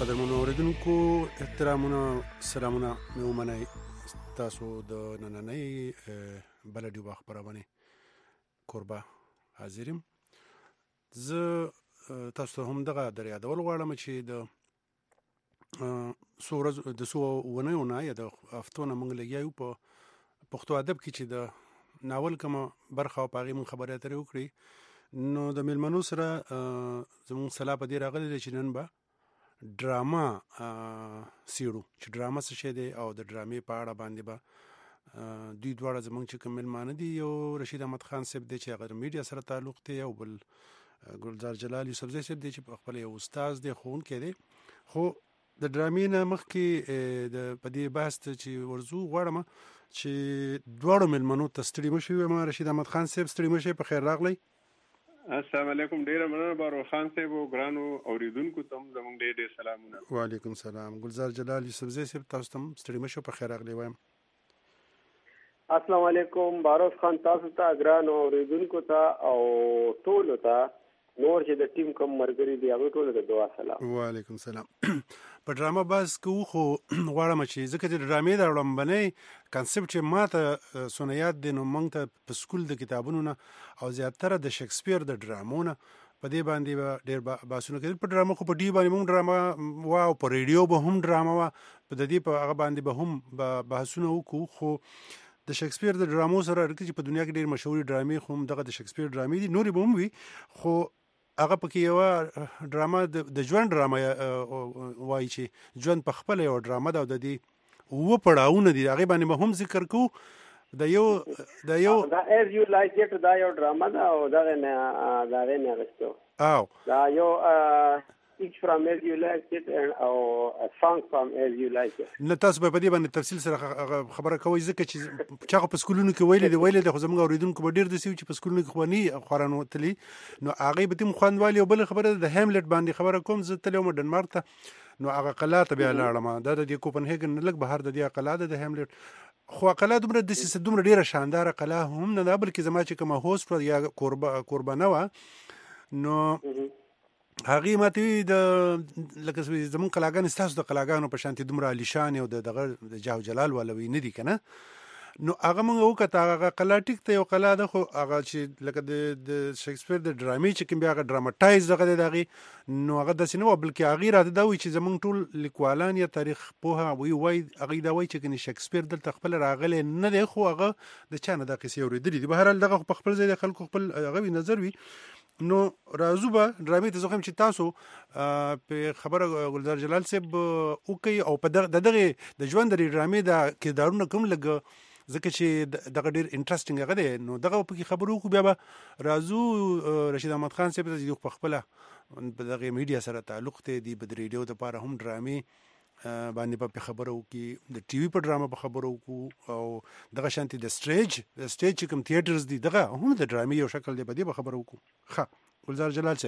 قدرمنو اوریدونکو احترامونه سلامونه مې ومنئ تاسو د نننۍ بلدي وخت خبرونه کوربه حاضریم زه تاسو ته هم دغه در یادول غواړم چې د سو ونه یا د هفتونه موږ لګیاو په پښتو ادب کې چې د ناول کومه برخه او پاغي مون خبرې اترې وکړي نو د میلمنو سره زموږ سلا په دې راغلی چې نن به ډراما سیړو چې ډراما څه شی دی او د ډرامې په اړه باندې به دوی دواړه زموږ چې کوم میلمانه دي یو رشید احمد خان صاحب دی چې هغه میډیا سره تعلق دی او بل ګلزار جلال یوسفزی صاحب دی چې خپل یو استاد دی ښوونکی دی خو د ډرامې نه مخکې د په دې بحث چې ورزو غواړم چې دواړو میلمنو ته ستړي مشي ویم رشید احمد خان صاحب ستړي مشي په خیر راغلی السلام علیکم ډیره مننه بارو خان صاحب او ګرانو اوریدونکو ته زموږ ډېر سلامونه وعلیکم سلام ګلزار جلال یوسفزی صاحب تاسو ته ستړي مشو په خیر راغلی وایم السلام علیکم بارو خان تاسو ته ګرانو اوریدونکو ته او ټول ته نور چې د ټیم کوم مرګري دی هغه ټول د دعا سلام وعلیکم سلام په ډراما باز کو خو غواړم چې ځکه چې ډرامې دا وړاندې کانسپټ چې ماته سنیات دي نو موږ ته په سکول د کتابونو نه او زیاتره د شکسپیر د ډرامونو په دې باندې ډېر باسونه کوي په ډراما خو په دې باندې موږ ډراما وا او په ریډیو به هم ډراما وا په دې په هغه باندې به هم بحثونه وکړو خو د شکسپیر د ډرامو سره چې په دنیا کې ډېر مشهور ډرامې خو دغه د شکسپیر ډرامې دي نورې به هم وي خو هغه پکې یو ډراما د ژوند ډراما وایي چې ژوند په خپل یو ډراما ده او د دې و پړاوونه دي هغه باندې به هم ذکر کوو د یو دا as you like it دا یو ډراما ده او دا نه غوښتو او دا یو each from as you like it and a song from as you like it نه تاسو په دې باندې تفصیل سره خبره کوي ځکه چې چا په سکولونو کې ویلې د خو زموږ اوریدونکو به ډېر د سیو چې په سکولونو کې خواني خوران وتلی نو هغه به تم خوانوالي او بل خبره د هیملټ باندې خبره کوم زه تلم ډنمارک ته نو هغه قلا ته بیا لاړم د کوپنهاګن لګ بهر د دې قلا د هیملټ خو قلا دومره د سیسه دومره ډیره شاندار قلا هم نه بلکې زما چې کوم هوست یا قربانه و نو هغه ماته د لکه زمون قلاګان استاسو د قلاګانو په شانتي دومره علیشان او دغه د جاو جلال ولوي نه دي کنه نو هغه موږ وکړه هغه قلا ټیک ته یو قلا ده خو هغه چې لکه د شکسپیر د ډرامې چې کوم بیا هغه ډراماټایز دغه دغه نو هغه د سينما بلکې هغه راته دا وی چې زمونږ ټول لیکوالان یا تاریخ په وای هغه دا وای چې کني شکسپیر دلته خپل راغلی نه دی خو هغه د چانه د قصې اوریدلې دي بهر دغه په خپل ځای خلکو خپل هغه نظر وي نو راځو به ډرامې ته زخم چې تاسو په خبره ګلزار جلال صاحب او کوي او په دغه د ژوند د ډرامې د کردارونو کوم لګ ځکه چې دغه ډېر انټرېسټینګ هغه دی نو دغه په کې خبرو کو بیا به راځو رشید احمد خان صاحب د په خپل په دغه میډیا سره تعلق ته دی په ریډیو ته لپاره هم ډرامې باندې په خبرو کې د ټي وي په ډراما په خبرو کو او دغه شانتي د سټیج کوم تھیټرز دي دغه هم د ډرامې یو شکل دی په دې په خبرو کو ښه ګلزار جلال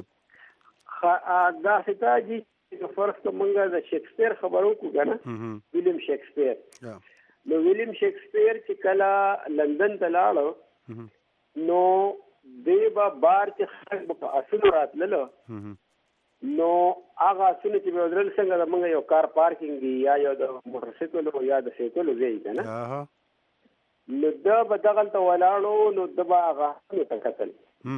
صاحب دا ستاجي د فرست منګه د شکسپیر خبرو کو کنه ویلیام شکسپیر نو ویلیام شکسپیر چې کله لندن ته لاړو نو دیبا بار چې خلک په اصل راتللو نو هغه اصل چې به درل څنګه د منګه یو کار پارکینګ یا یو د موټر سایکل او یا د سایکل ځای کنه نو دا به دغه ته ولاړو نو د هغه نو تکتل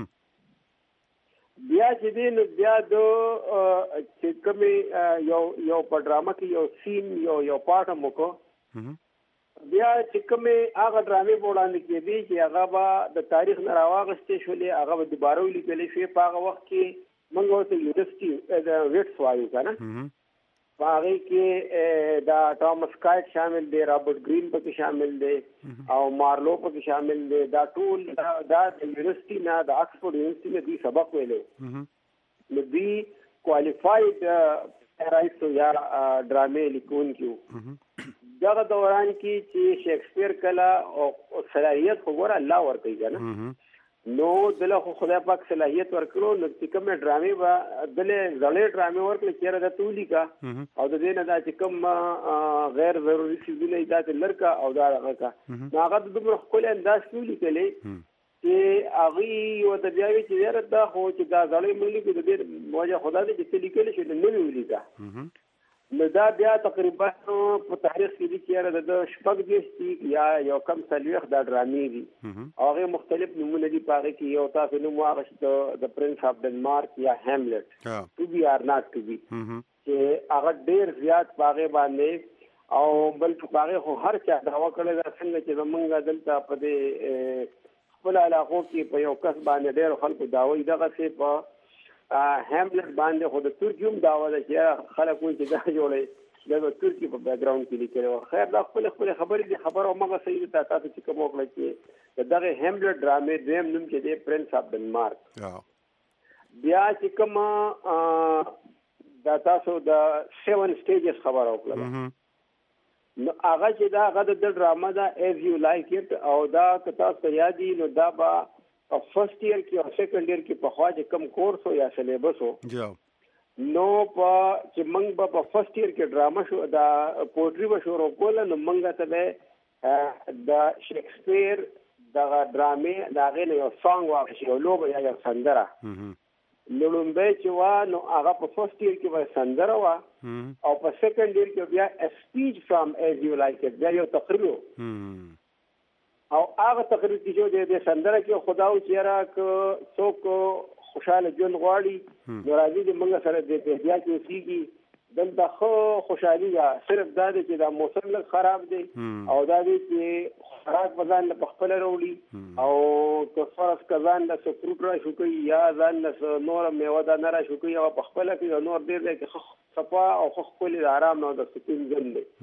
بیا چې دی نو بیا د چې کومې یو په ډراما کې یو سین یو پارټ موکو بیا چې کومې هغه ډرامې په وړاندې کېدې چې هغه به د تاریخ نه راواغستې شولې هغه به دوباره ولیکلی شوې په هغه وخت کې موږ ورته یونیورسټي د ویټس وایو که نه په هغې کې دا ټامس کایټ شامل دی رابرټ ګرین پکې شامل دی او مارلو پکې شامل دی دا ټول دا د یونیورسټي نه د آکسفورډ یونیورسټي نه دوی سبق ویلی نو دوی کوالفاید رایټس یا ډرامې لیکونکي وو دغه دوران کې چې شکسپیر کله او صلاحیت خو ګوره الله ورکوي که نه نو دله خو خدای پاک صلاحیت ورکړو نو چې کومې ډرامې به دلې زړې ډرامې ورکړې چېرې دا ته ولیکه او د دې نه دا چې کوم غیر ضروري څیزونه دا ته لر کا او دا هغه کا نو هغه د دومره ښکلي انداز کې ولیکلی چې هغوی ورته بیا وي چې یاره دا خو چې دا زړې مې لیکو د دې وجه خو دا دی چې ته لیکلی شو نو مې ولیکه نو دا بیا تقریبا په تاریخ کې دي چې د شپږ دیشتي یا یو کم سلويخ دا ډرامې دي هغه مختلف نمونه دي پاره کې یو تاسو نوم واغښت د پرنس اف ډنمارک یا هیملټ ټو بی آر ناٹ ټو بی چې هغه ډیر زیات پاره باندې او بل پاره خو هر چا دا وکړل دا څنګه چې زمونږ دلته په دې خپل علاقو کې په یو کس باندې ډیر خلکو داوي دغه څه په هیملټ باندې خو د ترکیوم داوا ده چې خلک وایي چې دا جوړي د ترکی په بیک گراوند کې لیکلو خیر دا خپل خبرې دي خبر او مغه صحیح ده تاسو چې کوم وکړل چې دغه هیملټ ډرامې دیم نوم چې دی پرنس اف ډنمارک بیا چې کوم دا تاسو د 7 سټیجز خبر وکړل نو هغه چې دا هغه د ډرامه دا ایز یو لایک اټ او دا تاسو یادی نو دا با په فرست ایئر کې او سیکنډ ایئر کې په خواجه کم کورس او یا سلیبس او نو په چې موږ په فرست ایئر کې ډرامه شو دا پوئټري به شروع کول نو موږ ته د شکسپیر د ډرامې دا غي یو سانګ واغشي یو لوبه یا یو سندره نو لومبه چې وا نو هغه په فرست ایئر کې به سندره وا او په سیکنډ ایئر کې بیا ا سپیچ فرام ایز یو لایک اټ بیا یو تقریر او هغه تقریر چې د سندره کې خدا او چیرې ک څوک خوشاله ژوند غواړي نو راځي د موږ سره د بیا کې اوسېږي دلته خو خوشحالي ده صرف دا دی چې دا موسم لږ خراب دی او دا دی چې خوراک به ځان له خپله راوړي او که فرض که ځان له څه فروټ را شو کوي یا ځان له څه نوره میوه دانه را شو کوي او په خپله کې نور ډېر دی چې صفا او ښکلي د ارام نه او د سکون ژوند دی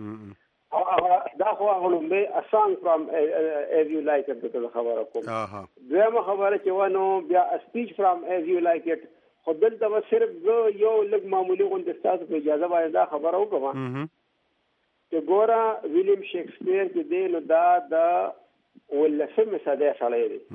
دا خو هغه لومبه a song from as you like it ته خبره کوم دویمه خبره چې ونه بیا a speech from as you like it خو دلته صرف یو لږ معمولی غونډه ستاسو په اجازه باندې دا خبره وکړم چې ګوره ویلیام شکسپیر چې دی نو دا د ولسمه صدې سړی دی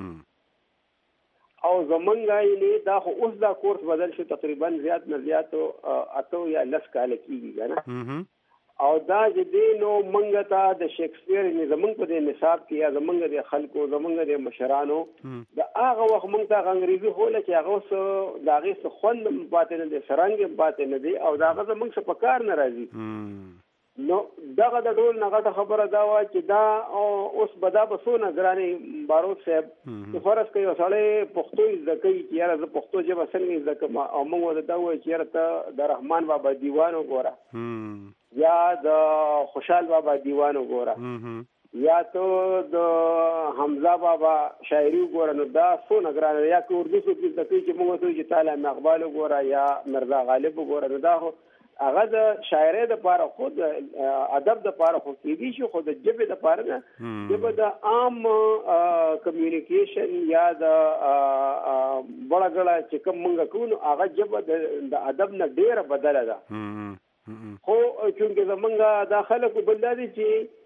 او زمونږ یې دا خو اوس دا کورس بدل شو تقریبا زیات نه زیات اته یا 10 کال کېږي نه او دا چې دی نو منګه ته د شکسپیر زمونږ په دې نصاب کې یا زمونږ د خلکو زمونږ د مشرانو د هغه وخت مونږ ته انګریزي هوله چې هغه اوس د هغې څه خوند پاتې نه دی سرنګ پاتې نه دی او د هغه زمونږ څه په کار نه راځي نو دغه د ډول نه غټه خبره دا وه چې دا اوس به دا به څونه ګرانې بارود صاحب چې فرض کوي یو سړی پښتو زده کوي چې یاره زه پښتو ژبه څنګه زده کړم او موږ ورته دا وایو چې یاره ته د رحمان بابا دیوان وګوره یا د خوشحال بابا دیوان وګوره یا ته د حمزه بابا شاعري وګوره نو دا څونه ګرانه یا که اردو څوک زده کوي چې موږ ورته وایو چې طالع اقبال وګوره یا مرزا غالب وګوره نو دا خو هغه د شاعرۍ دپاره خو د ادب دپاره خو کېدی شي خو د ژبې دپاره نه ژبه د عام کمیونیکیشن یا د بړه ګړه چې کوم مونږ کوو نو هغه ژبه د ادب نه ډېره بدله ده خو چونکې زمونږ دا خلکو بل دا دي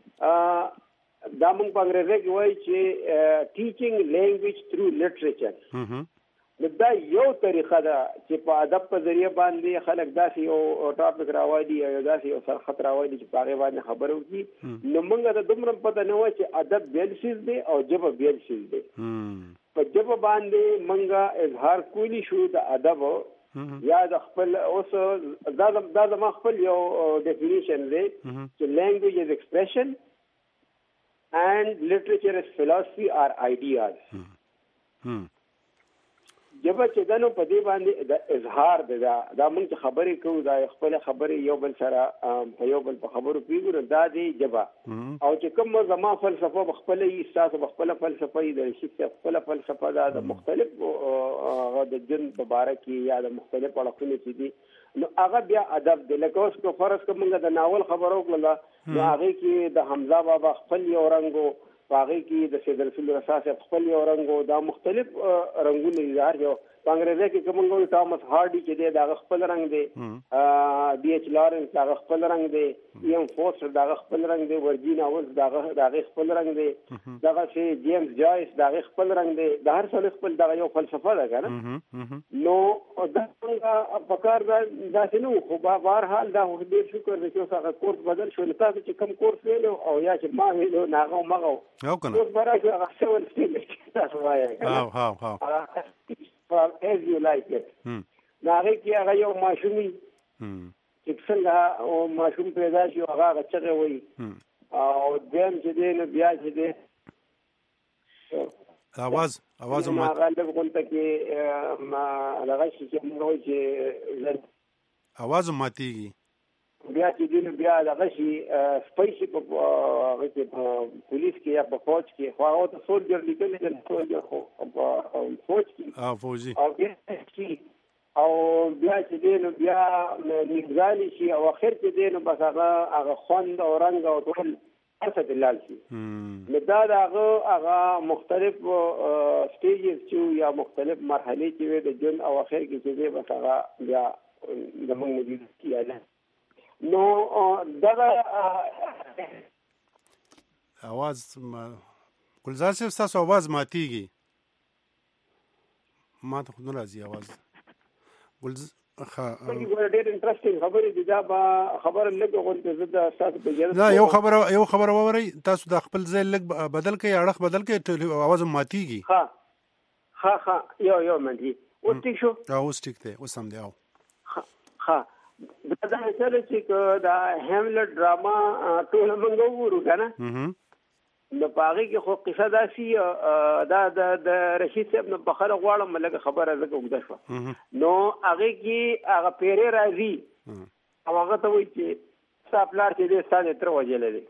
چې دا مونږ په انګریزي کې وایي چې ټیچینګ لینګویج تھرو لټریچر نو دا یو طریقه ده چې په ادب په ذریعه باندې خلک داسې یو ټاپک راوړي یا داسې یو سرخط راوړي چې په هغې باندې خبرې وکړي نو موږ ته دومره پته نه وه چې ادب بیل شیز دی او ژبه بیل شیز دی په ژبه باندې موږ اظهار کولی شو د ادب یا د خپل اوس دا زما خپل یو ډیفینیشن دی چې لینګویج از ایکسپریشن and literature is philosophy or ideas جبه چې دنو په دې باندې د اظهار دا موږ چې خبرې کوو دا خپل خبرې یو بل سره په یو بل په خبرو پیګو دا دی جبه او چې کوم زما فلسفه بخپل یې تاسو بخپل فلسفه یې د شي خپل فلسفه دا د مختلف د جن مبارک یا د مختلف اړخونو چې دي نو هغه بیا ادب دی لکه اوس کو فرض کوم د ناول خبرو کړل نو هغه کې د حمزه بابا خپل یو رنګو باغی کې د سید رسول الله صلی الله خپل یو رنګو دا مختلف رنگونه اظهار یو په انګریزي کې کوم ګول ټامس هارډي چې دی دا خپل رنگ دی ډي ایچ لارنس دا خپل رنگ دی ایم فورسټر دا خپل رنگ دی ورجینا وز دا خپل رنگ دی دا چې جیمز جویس دا خپل رنگ دی دا هر څه خپل دا یو فلسفه ده کنه نو دا څنګه پکار دا څنګه خو بهر حال دا ډیر شکر دی چې هغه کورس بدل شو تاسو چې کوم کورس ویلو او یا چې ما ویلو ناغه مغه او کنه اوس برابر هغه څه ولستي تاسو وایي ها as you like it ناغه کې هغه یو ماشومی چې څنګه او ماشوم پیدا شي هغه چغه وي او دیم چې دی نو بیا چې دی आवाज ما غالب غونته کې ما هغه شي چې موږ چې आवाज ماتيږي بیا چې دی نو بیا هغه شي سپیشي په پولیس کې یا په فوج کې خو هغه ته سولجر لیکل دي سولجر خو په فوج کې فوجي او بیا چې دی نو بیا نګزالي شي او اخر کې دی نو بس هغه خوند او رنگ او ټول څه دلال شي نو دا هغه مختلف سټیجز چې یا مختلف مرحلې چې د جن او اخر کې چې دی بس هغه بیا زموږ مدیر کیاله نو دا आवाज ګلزار صاحب تاسو आवाज ماتيږي ما ته خو نه راځي आवाज ډېر انټرېسټینګ خبرې دي دا خبره لږه غونډه زده تاسو په جره دا یو خبره ووري تاسو د خپل ځای لږ بدل کړئ اړه بدل کړئ आवाज ماتيږي ها یو منځي اوس ټیک شو اوس ټیک دی اوس هم دی ها دا چې دا هیملټ ډراما ټول موږ وګورو کنه نو پاره کې خو قصه داسي دا د رشید صاحب نو بخره غواړم لکه خبره زکه وګدا شو نو هغه کې هغه پیری راځي او هغه ته وایي چې سپلار چې دې ستانه تر وجلې دي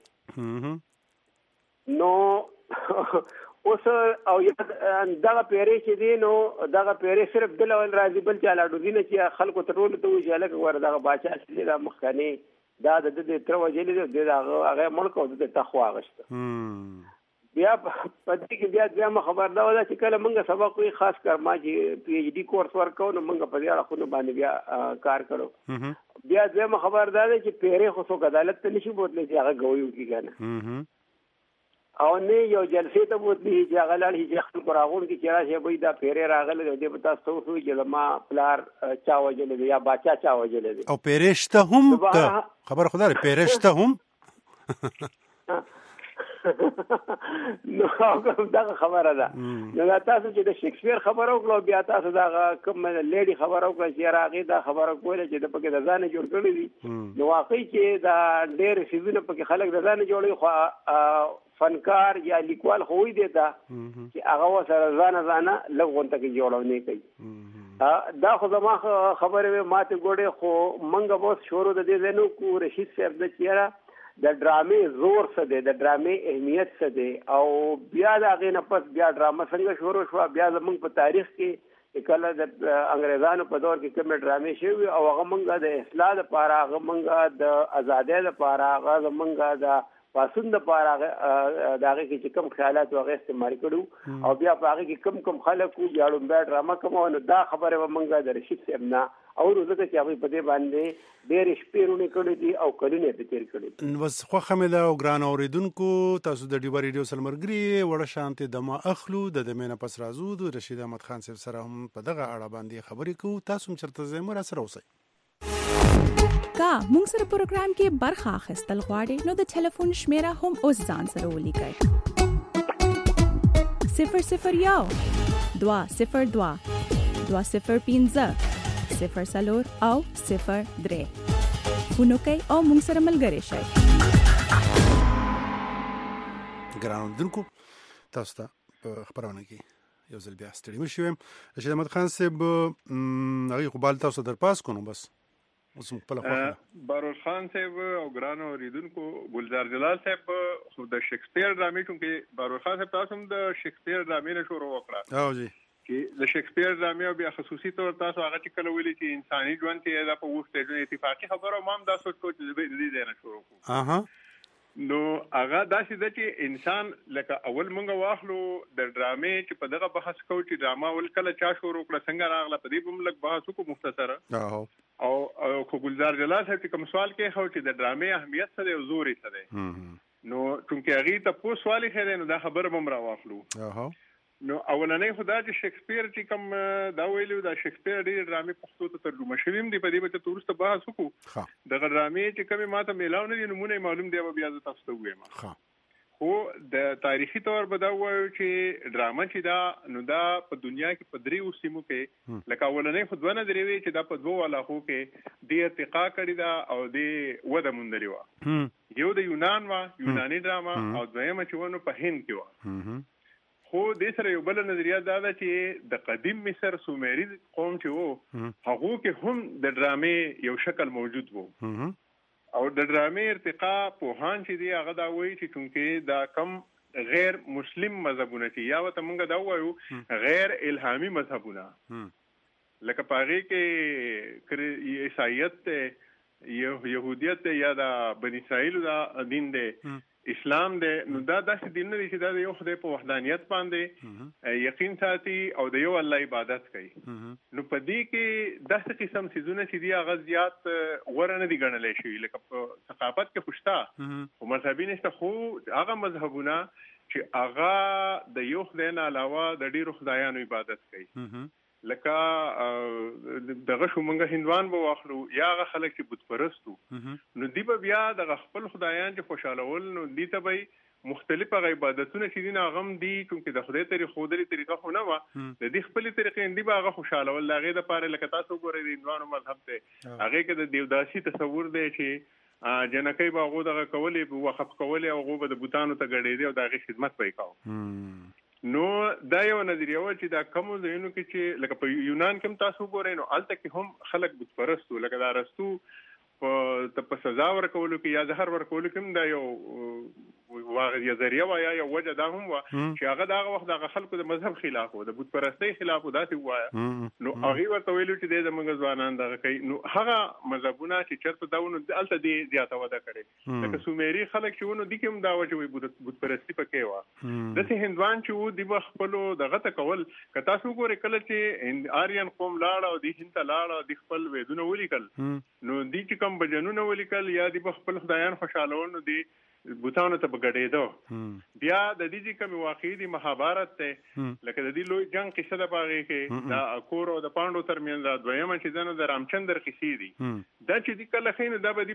نو اوس او دا پیری چې دی نو دا پیری صرف دل ول راځي بل چې لاډو دینه چې خلکو ته ټول ته وایي چې لکه ور دا باچا چې دا مخکنی دا د دې تر وجلې دی دا هغه ملک او د تخوا غشته بیا پدې کې بیا خبر دا ودا چې کله موږ سبق وی خاص کر ما چې پی ایچ ډی کورس ورکو نو موږ په دې اړه خو باندې بیا کار کړو بیا خبر دا چې پیری خو څو عدالت ته نشي بوتلې چې هغه غوي وکي کنه او نه یو جلسې ته بوتلې چې هغه لاړ چې خپل قراغون کې چیرې شي به دا پیری راغله دې په تاسو څو چې ما پلار چا وجلې یا باچا چا وجلې او پیریشته هم خبر خدای پیریشته هم نو دا خبره ده نو تاسو چې د شکسپیر خبرو کړو بیا تاسو دا کوم لیډي خبرو کړی چې راغی دا خبره کوله چې د پکې د ځان جوړ کړی دي نو واقعي چې دا ډېر سيزونه پکې خلک د ځان جوړي خو فنکار یا لیکوال خو وي دی دا چې هغه سره ځان لغونته کې جوړونه کوي دا خو زما خبره ماته ګوډه خو منګه بوس شروع د دې نو کو رشید صاحب د چیرې د ډرامې زور څه دی د ډرامې اهمیت څه دی او بیا د هغې نه پس بیا ډرامه څنګه شروع شوه بیا زموږ په تاریخ کې کله د انګریزانو په دور کې کومې ډرامې شوي او هغه موږ د اصلاح لپاره هغه موږ د ازادۍ لپاره هغه موږ د پاسون د پاره د هغه کې کوم خیالات هغه استعمال کړو او بیا په هغه کې کم خلک یاړو بیا ډرامه کوم نو دا خبره ومنګه د رشید صاحب نه او ورته چې هغه په دې باندې ډېر شپېرونه کړې دي او کلونه په تیر کړې بس خو خمه دا ګران اوریدونکو تاسو د ډیو ریډیو سلمرګری وړه شانته دما اخلو د دمنه پس رازو د رشید احمد خان صاحب سره هم په دغه اړه باندې خبرې کوو تاسو هم چرته زموږ سره اوسئ کا مونږ سره پروګرام کې برخه اخیستل غواړئ نو د ټلیفون شمیره هم اوس ځان سره ولیکئ 001 202 205 0 او 03 فونو کوي او مونږ سره ملګری شئ ګران اوریدونکو تاسو ته خبرونه کې یو ځل بیا ستړي مشو رشید احمد خان صاحب هغه خپل تاسو در پاس کوم بس باروش خان صاحب او ګران اوریدونکو ګلزار جلال صاحب خو د شکسپیر ډرامې چې باروش خان صاحب تاسو هم د شکسپیر ډرامې نه شروع وکړه او جی چې د شکسپیر ډرامې او بیا خصوصي طور تاسو هغه چې کله ویلي چې انساني ژوند کې دا په وخت د اتفاقی خبرو مام دا سوچ کو چې دې نه شروع کو نو هغه داسې ده چې انسان لکه اول مونږ واخلو د ډرامې چې په دغه بحث کوو چې ډرامه ول کله چا شروع کړه څنګه راغله په دې به موږ بحث وکړو مختصره او خو ګلزار جلال صاحب کوم سوال کې خو چې د ډرامې اهمیت څه دی او زور یې څه دی نو چونکه هغه ته په سوال یې خېره نو دا خبره به مرا واخلو نو اولنې خدای چې شکسپیر چې کوم دا ویلو دا شکسپیر ډېر ډرامې پښتو ته ترجمه شویم دی په دې به تورسته بحث وکړو د ډرامې چې کومه ماته میلاو نه دي نمونه معلوم دی بیا تاسو ته وایم خو د تاریخي تور به دا وایو چې ډرامه چې دا نو دا په دنیا کې په دریو سیمو کې لکه اولنۍ خو دوه نظریې وي چې دا په دوه علاقو کې د ارتقا کړې ده او د وده موندلې وه. یو د یونان وه، یوناني ډرامه، او دویمه چې ونه په هند کې وه. خو دې سره یو بل نظریه دا ده چې د قدیم مصر سومري قوم چې وو هغو کې هم د ډرامې یو شکل موجود وو. او د ډرامې ارتقا پوهان چې دی هغه دا وایي چې چونکې دا کم غیر مسلم مذهبونه چې یا ورته مونږ دا وایو غیر الهامي مذهبونه لکه په هغې کې عیسایت دی، یهودیت دی، یا د بني اسرائیلو دا دین دی، اسلام دی، نو دا داسې دینونه دي چې دا د یو خدای په وحدانیت باندې یقین ساتي او د یو الله عبادت کوي. نو په دې کې داسې قسم څیزونه چې دي هغه زیات غوره نه دي ګڼلی شوي. لکه په ثقافت کې خو شته خو مذهبي نشته، خو هغه مذهبونه چې هغه د یو خدای نه علاوه د ډېرو خدایانو عبادت کوي. لکه دغه شو مونږ هندوان به واخلو یا هغه خلک چې بت پرستو، نو دی به بیا دغه خپل خدایان چې خوشحالول، نو دی ته به مختلف هغه عبادتونه چې دي هغه هم دي، چونکې د خدای ښودلې طریقه خو نه وه، د دې خپلې طریقې دی به هغه خوشحالول. د هغې دپاره لکه تاسو وګورئ د هندوانو مذهب دی، هغې کې د دیوداسي تصور دی چې جنکۍ به هغو دغه کولې، وقف کولې، او هغو به د بوتانو ته ګډېدې او د هغې خدمت به یې کوو. نو دا یو نظریه وه چې دا کمو ځایونو کې چې لکه په یونان کې هم تاسو وګورئ نو هلته کې هم خلک بت پرست وو. لکه دا ارسطو په سزا ورکولو کې یا زهر ورکولو کې هم دا یو ذریعه وه یا یو وجه دا هم وه چې هغه د هغه وخت د هغه خلکو د مذهب خلاف وو، د بت پرستۍ خلاف وو، داسې ووایه. نو هغې ورته ویلو چې دی زموږ ځوانان دغه کوي. نو هغه مذهبونه چې چېرته دا وو نو هلته دې زیاته وده کړې. لکه سومري خلک چې وو نو دې کې هم دا وه چې وایي بت پرستي پکې وه. داسې هندوان چې وو دوی به خپلو دغه ته کول. که تاسو وګورئ کله چې آرین قوم لاړه او دوی هند ته لاړه، دوی خپل ویدونه ولیکل، نو دوی چې کوم بجنونه ولیکل یا دوی به خپل خدایان خوشحالول، نو دوی بوتانو ته به ګډېده. بیا د دې چې کومې واقعي دي مهابارت دی، لکه د دې لوی جنګ قصه ده په هغې کې د اکور او د پانډو ترمنځ دا دویمه چې ده نو د رامچندر قصې دي. دا چې دي کله ښیي نو دا به دي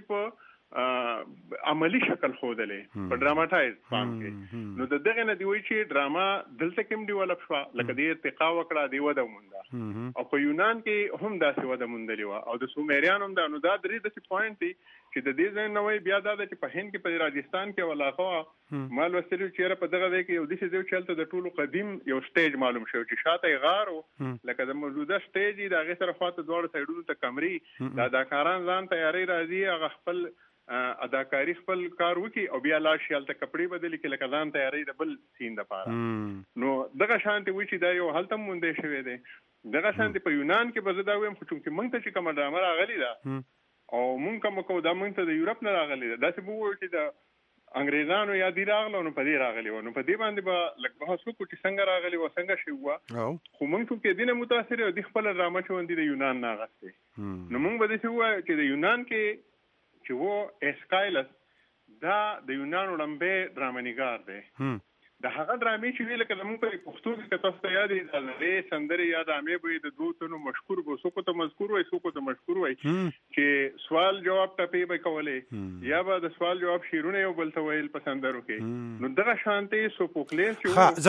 په عملي شکل ښودلې په ډراماټایز فارم کې. نو د دغې نه دي وایي چې ډراما دلته کې هم ډیولپ شوه، لکه دې ارتقا وکړه، دې وده ومونده. او په یونان کې هم داسې وده موندلې وه، او د سومریانو هم دا. نو دا درې داسې پوینټ دي چې د دې ځای نه وایي. بیا دا ده چې په هند کې په راجستان کې یو علاقه وه، ما لوستلي چې یاره په دغه ځای کې یو داسې ځای چې هلته د ټولو قدیم یو سټیج معلوم شوی چې شاته یې غار و، لکه د موجوده سټیج یې د هغې سره خواته دواړو سایډونو ته کمرې، د اداکاران ځان تیاری راځي، هغه خپل اداکاری خپل کار وکړي او بیا لاړ شي هلته کپړې بدلې کړي لکه ځان تیاری د بل سین دپاره. نو دغه شانتې وایي چې دا یو هلته هم موندی شوی دی. دغه شانتې په یونان کې به زه دا وایم، خو چونکې موږ ته چې کومه ډرامه راغلې ده او موږ کومه کوو دا موږ ته د یورپ نه راغلې ده، داسې به ووایو چې د انګریزانو یا دې راغله نو په دې راغلې وه. نو په دې باندې به لږ بحث وکړو چې څنګه راغلې وه، څنګه شوي وه. خو موږ چونکې دې نه متاثر یو، دې خپله ډرامه چې وندي د یونان نه اخیستې. نو موږ به داسې ووایو چې د یونان کې چې و اسکایلس دا د یونانو لمبې ډرامه‌نګار دی. د هغه ډرامې چې وی لکه زموږ په پښتو کې که تاسو ته یاد وي د زړې سندرې یا ډرامې به د دوو تنو مشهور به څوک ته مذکور وای څوک ته مشهور وای چې سوال جواب ټپې به کولې یا به د سوال جواب شیرونه یو بل ته ویل په سندرو کې. نو دغه شانتې سوفوکلیس چې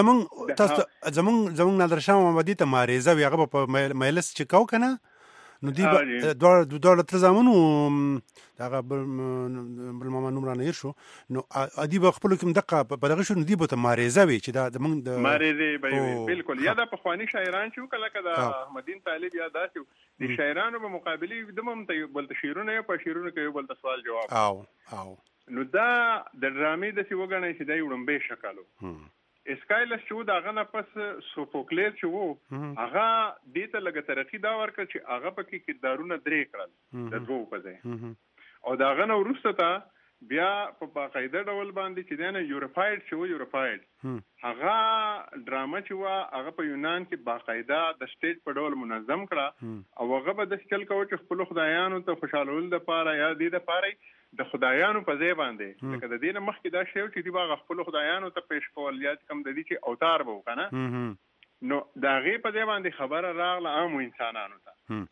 زمونږ نادرشاه محمدي ته ماریزه وي هغه په مجلس چې کو کنه نو دی دوړ تر زمونو دغه بل ماما نوم را نه شو نو ادي به خپل کوم دقه په دغه شو نو دی به ته ماریزه وي چې دا زمونږ د ماریزه به بالکل یا د پخوانی شاعران چې کله کله احمدین طالب یا داسې د شاعرانو په مقابله د مم ته بل شیرونه په شیرونه کې بل سوال جواب او نو دا د ډرامې د سی وګڼي چې دا وړمبه شکلو اسکایلس چې دا غنه پس سوفوکلیس چې وو هغه دې ته لګ ترقی دا ورکړ چې هغه پکې کردارونه درې کړل د دوه په ځای او دا غنه ورسته تا بیا په باقاعده ډول باندې چې دنه یورپاید چې وو یورپاید هغه ډرامه چې وو هغه په یونان کې باقاعده د سټیج په ډول منظم کړه او هغه به د شکل کوي چې خپل خدایانو ته خوشالول د پاره یا د پاره د خدایانو په ځای باندې لکه د دینه مخکې دا شی چې دی باغ خپل خدایانو ته پیش کول یا کم د دې چې اوتار وو کنه نو دا غي په ځای باندې خبره راغله عام انسانانو ته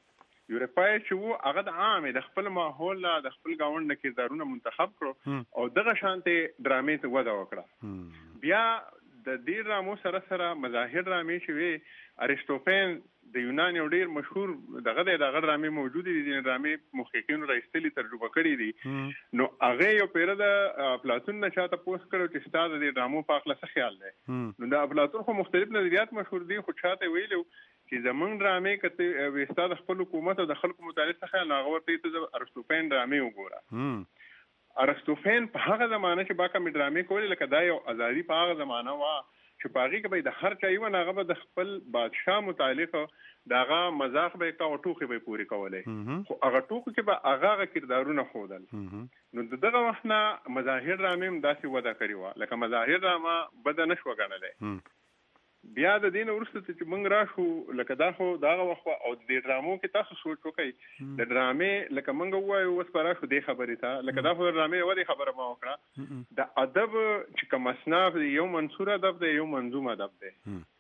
یورپای چې وو هغه د عامه د خپل ماحول د خپل گاوند نه کردارونه منتخب کړو او دغه شانته ډرامې ته وده وکړه. بیا د دې ډرامو سره مظاهر ډرامې چې وي ارسطوفین د یونان یو ډیر مشهور دغه ډرامې موجود دي، د ډرامې محققینو راستلي ترجمه کړي دي. نو هغه یو پیر د افلاطون نه چاته پوسټ کړو چې ستاسو د ډرامو په اړه څه خیال دی. نو د افلاطون خو مختلف نظریات مشهور دي، خو چاته ویلو چې زمونږ ډرامې کته وستا د خپل حکومت او د خلکو متعلق څه نه غوړتي ته ارسطوفین ډرامې وګوره. ارسطوفین په هغه زمانه چې باکه می ډرامې کولې لکه دا یو ازادي په هغه زمانه وا چې پاغي کې به د هر چا یو نه هغه د خپل بادشاه متعلق داغه مزاح به کا او ټوخي به پوری کولای، خو هغه ټوخي کې به هغه کردارونه خودل. نو دغه وخت نه مظاهر ډرامې داسې ودا کړی و لکه مظاهر ډرامه بد نه شو غنلې. بیا د دین ورسته چې موږ راشو لکه دا خو داغه وخت او د ډرامو کې تاسو سوچ وکړئ د ډرامې لکه موږ وایو اوس پر راشو د خبرې ته لکه دا خو ډرامې ودی خبره ما وکړه د ادب چې کوم اصناف یو منصور ادب دی یو منظوم ادب دی.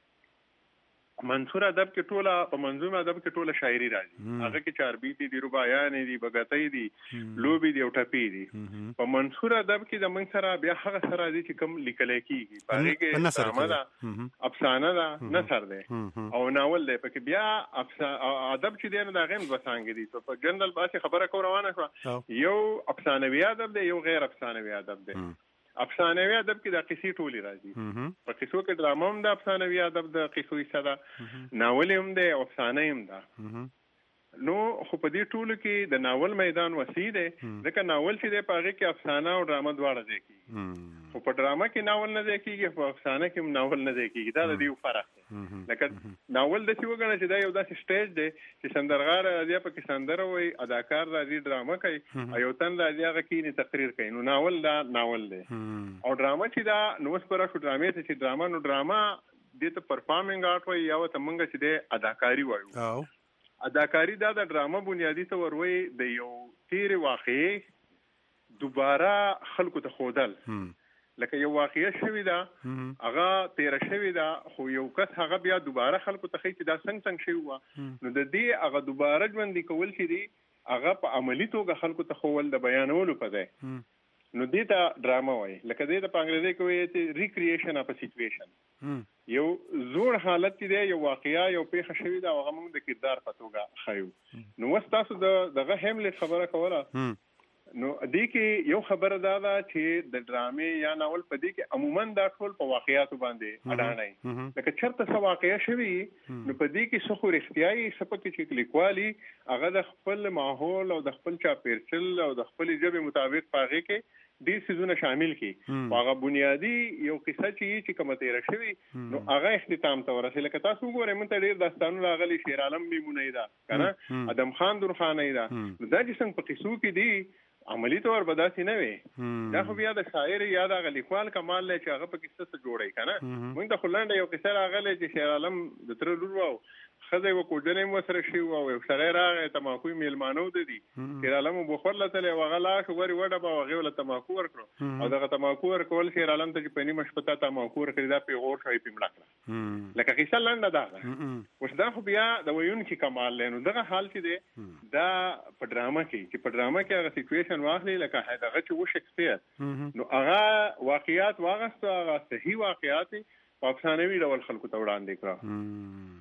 منصور ادب کې ټوله په منظوم ادب کې ټوله شاعري راځي، هغه کې چاربیتي دي، رباعیان دي، بغتۍ دي، لوبي دي او ټپي دي. په منصور ادب کې د موږ سره بیا هغه سره دي چې کوم لیکل کېږي هغه کې ډرامه ده، افسانه ده، نثر ده او ناول ده. پکې بیا ادب چې دی نو دا غیم وسانګ دي. په جنرال باسي خبره کو روانه شو، یو افسانوي ادب دی، یو غیر افسانوي ادب دی. افسانوي ادب کې د قصې ټولي راځي، په قصو کې ډرامه هم د افسانوي ادب د قصو حصہ ده، ناول هم ده، افسانه هم ده. نو خو په دې ټولو کې د ناول میدان وسیع دی، ځکه ناول چې دی په هغه کې افسانه او ډرامه دواړه ځای کېږي. خو په ډرامه کې ناول نه ځای کېږي، په افسانه کې هم ناول نه ځای کېږي. دا د دې فرق دی. لکه ناول داسې وګڼه چې دا یو داسې سټیج دی چې سندرغاړ راځي پکې سندره وایي، اداکار راځي ډرامه کوي، او یو تن راځي هغه کینې تقریر کوي. نو ناول دا ناول دی. او ډرامه چې دا نو اوس پر شو ډرامې ته چې ډرامه نو ډرامه دې ته پرفارمینګ آرټ وایي یا ته مونږ چې دی اداکاری وایو. اداکاری دا د ډرامه بنیادی ته وروي د یو تیر واقعي دوباره خلکو ته خودل، لکه یو واقعي شوی دا هغه تیر شوی دا خو یو کس هغه بیا دوباره خلکو ته چې دا څنګه شوی و. نو د دې هغه دوباره ژوند کول چې دی هغه په عملی توګه خلکو ته خول د بیانولو په ځای، نو دې ته ډرامه وایي. لکه دې ته په انګریزي کې وایي چې ریکریشن اف ا سچویشن، یو زوړ حالت دی، یو واقعیا یو پیښه شوی دا هغه موږ د کردار په توګه خایو. نو وستاسو دغه هیملټ خبره کوله. نو دې کې یو خبره دا ده چې د ډرامې یا ناول په دې کې عموما دا ټول په واقعیاتو باندې اډانای، لکه چرته څه واقعیا شوی نو په دې کې څه خو رښتیايي سپکه چې لیکوالي هغه د خپل ماحول او د خپل چاپیریال او د خپل ژبې مطابق پاغه کې ډیر سيزونه شامل کی. هغه بنیادی یو قصه چې کومه تیر شوی نو هغه اختتام ته ورسېږي. لکه تاسو وګورئ مونږ ته ډیر داستانونه راغلي، شیر عالم میمونه ده کنه، ادم خان درخانه ده، دا چې څنګه په قصو کې دي عملی طور بداسي نه وي. دا خو بیا د شاعر یا د لیکوال کمال لري چې هغه په قصه څه جوړي کنه. موږ ته خلانده یو قصه راغله چې شیر عالم د تر لور وو خزه و کوډلې مو سره شي او یو شغیر هغه تماکو میلمانو د دي شیر عالم بخور لته وغلا شو غوري وډه با وغه ول تماکو ورکړو او دغه تماکو ورکول شیر عالم ته چې پنی مشپتا تماکو ورکړي دا په غور شوی په ملکړه لکه قصه لنډه ده. اوس دا خو بیا د ویون کې کمال لنو دغه حال چې دی دا په ډرامه کې چې په ډرامه کې هغه سچويشن واخلي لکه هغه چې و شکسپیر نو هغه واقعیات واغسته هغه صحیح واقعیات په افسانوي ډول خلکو ته وړاندې کړه.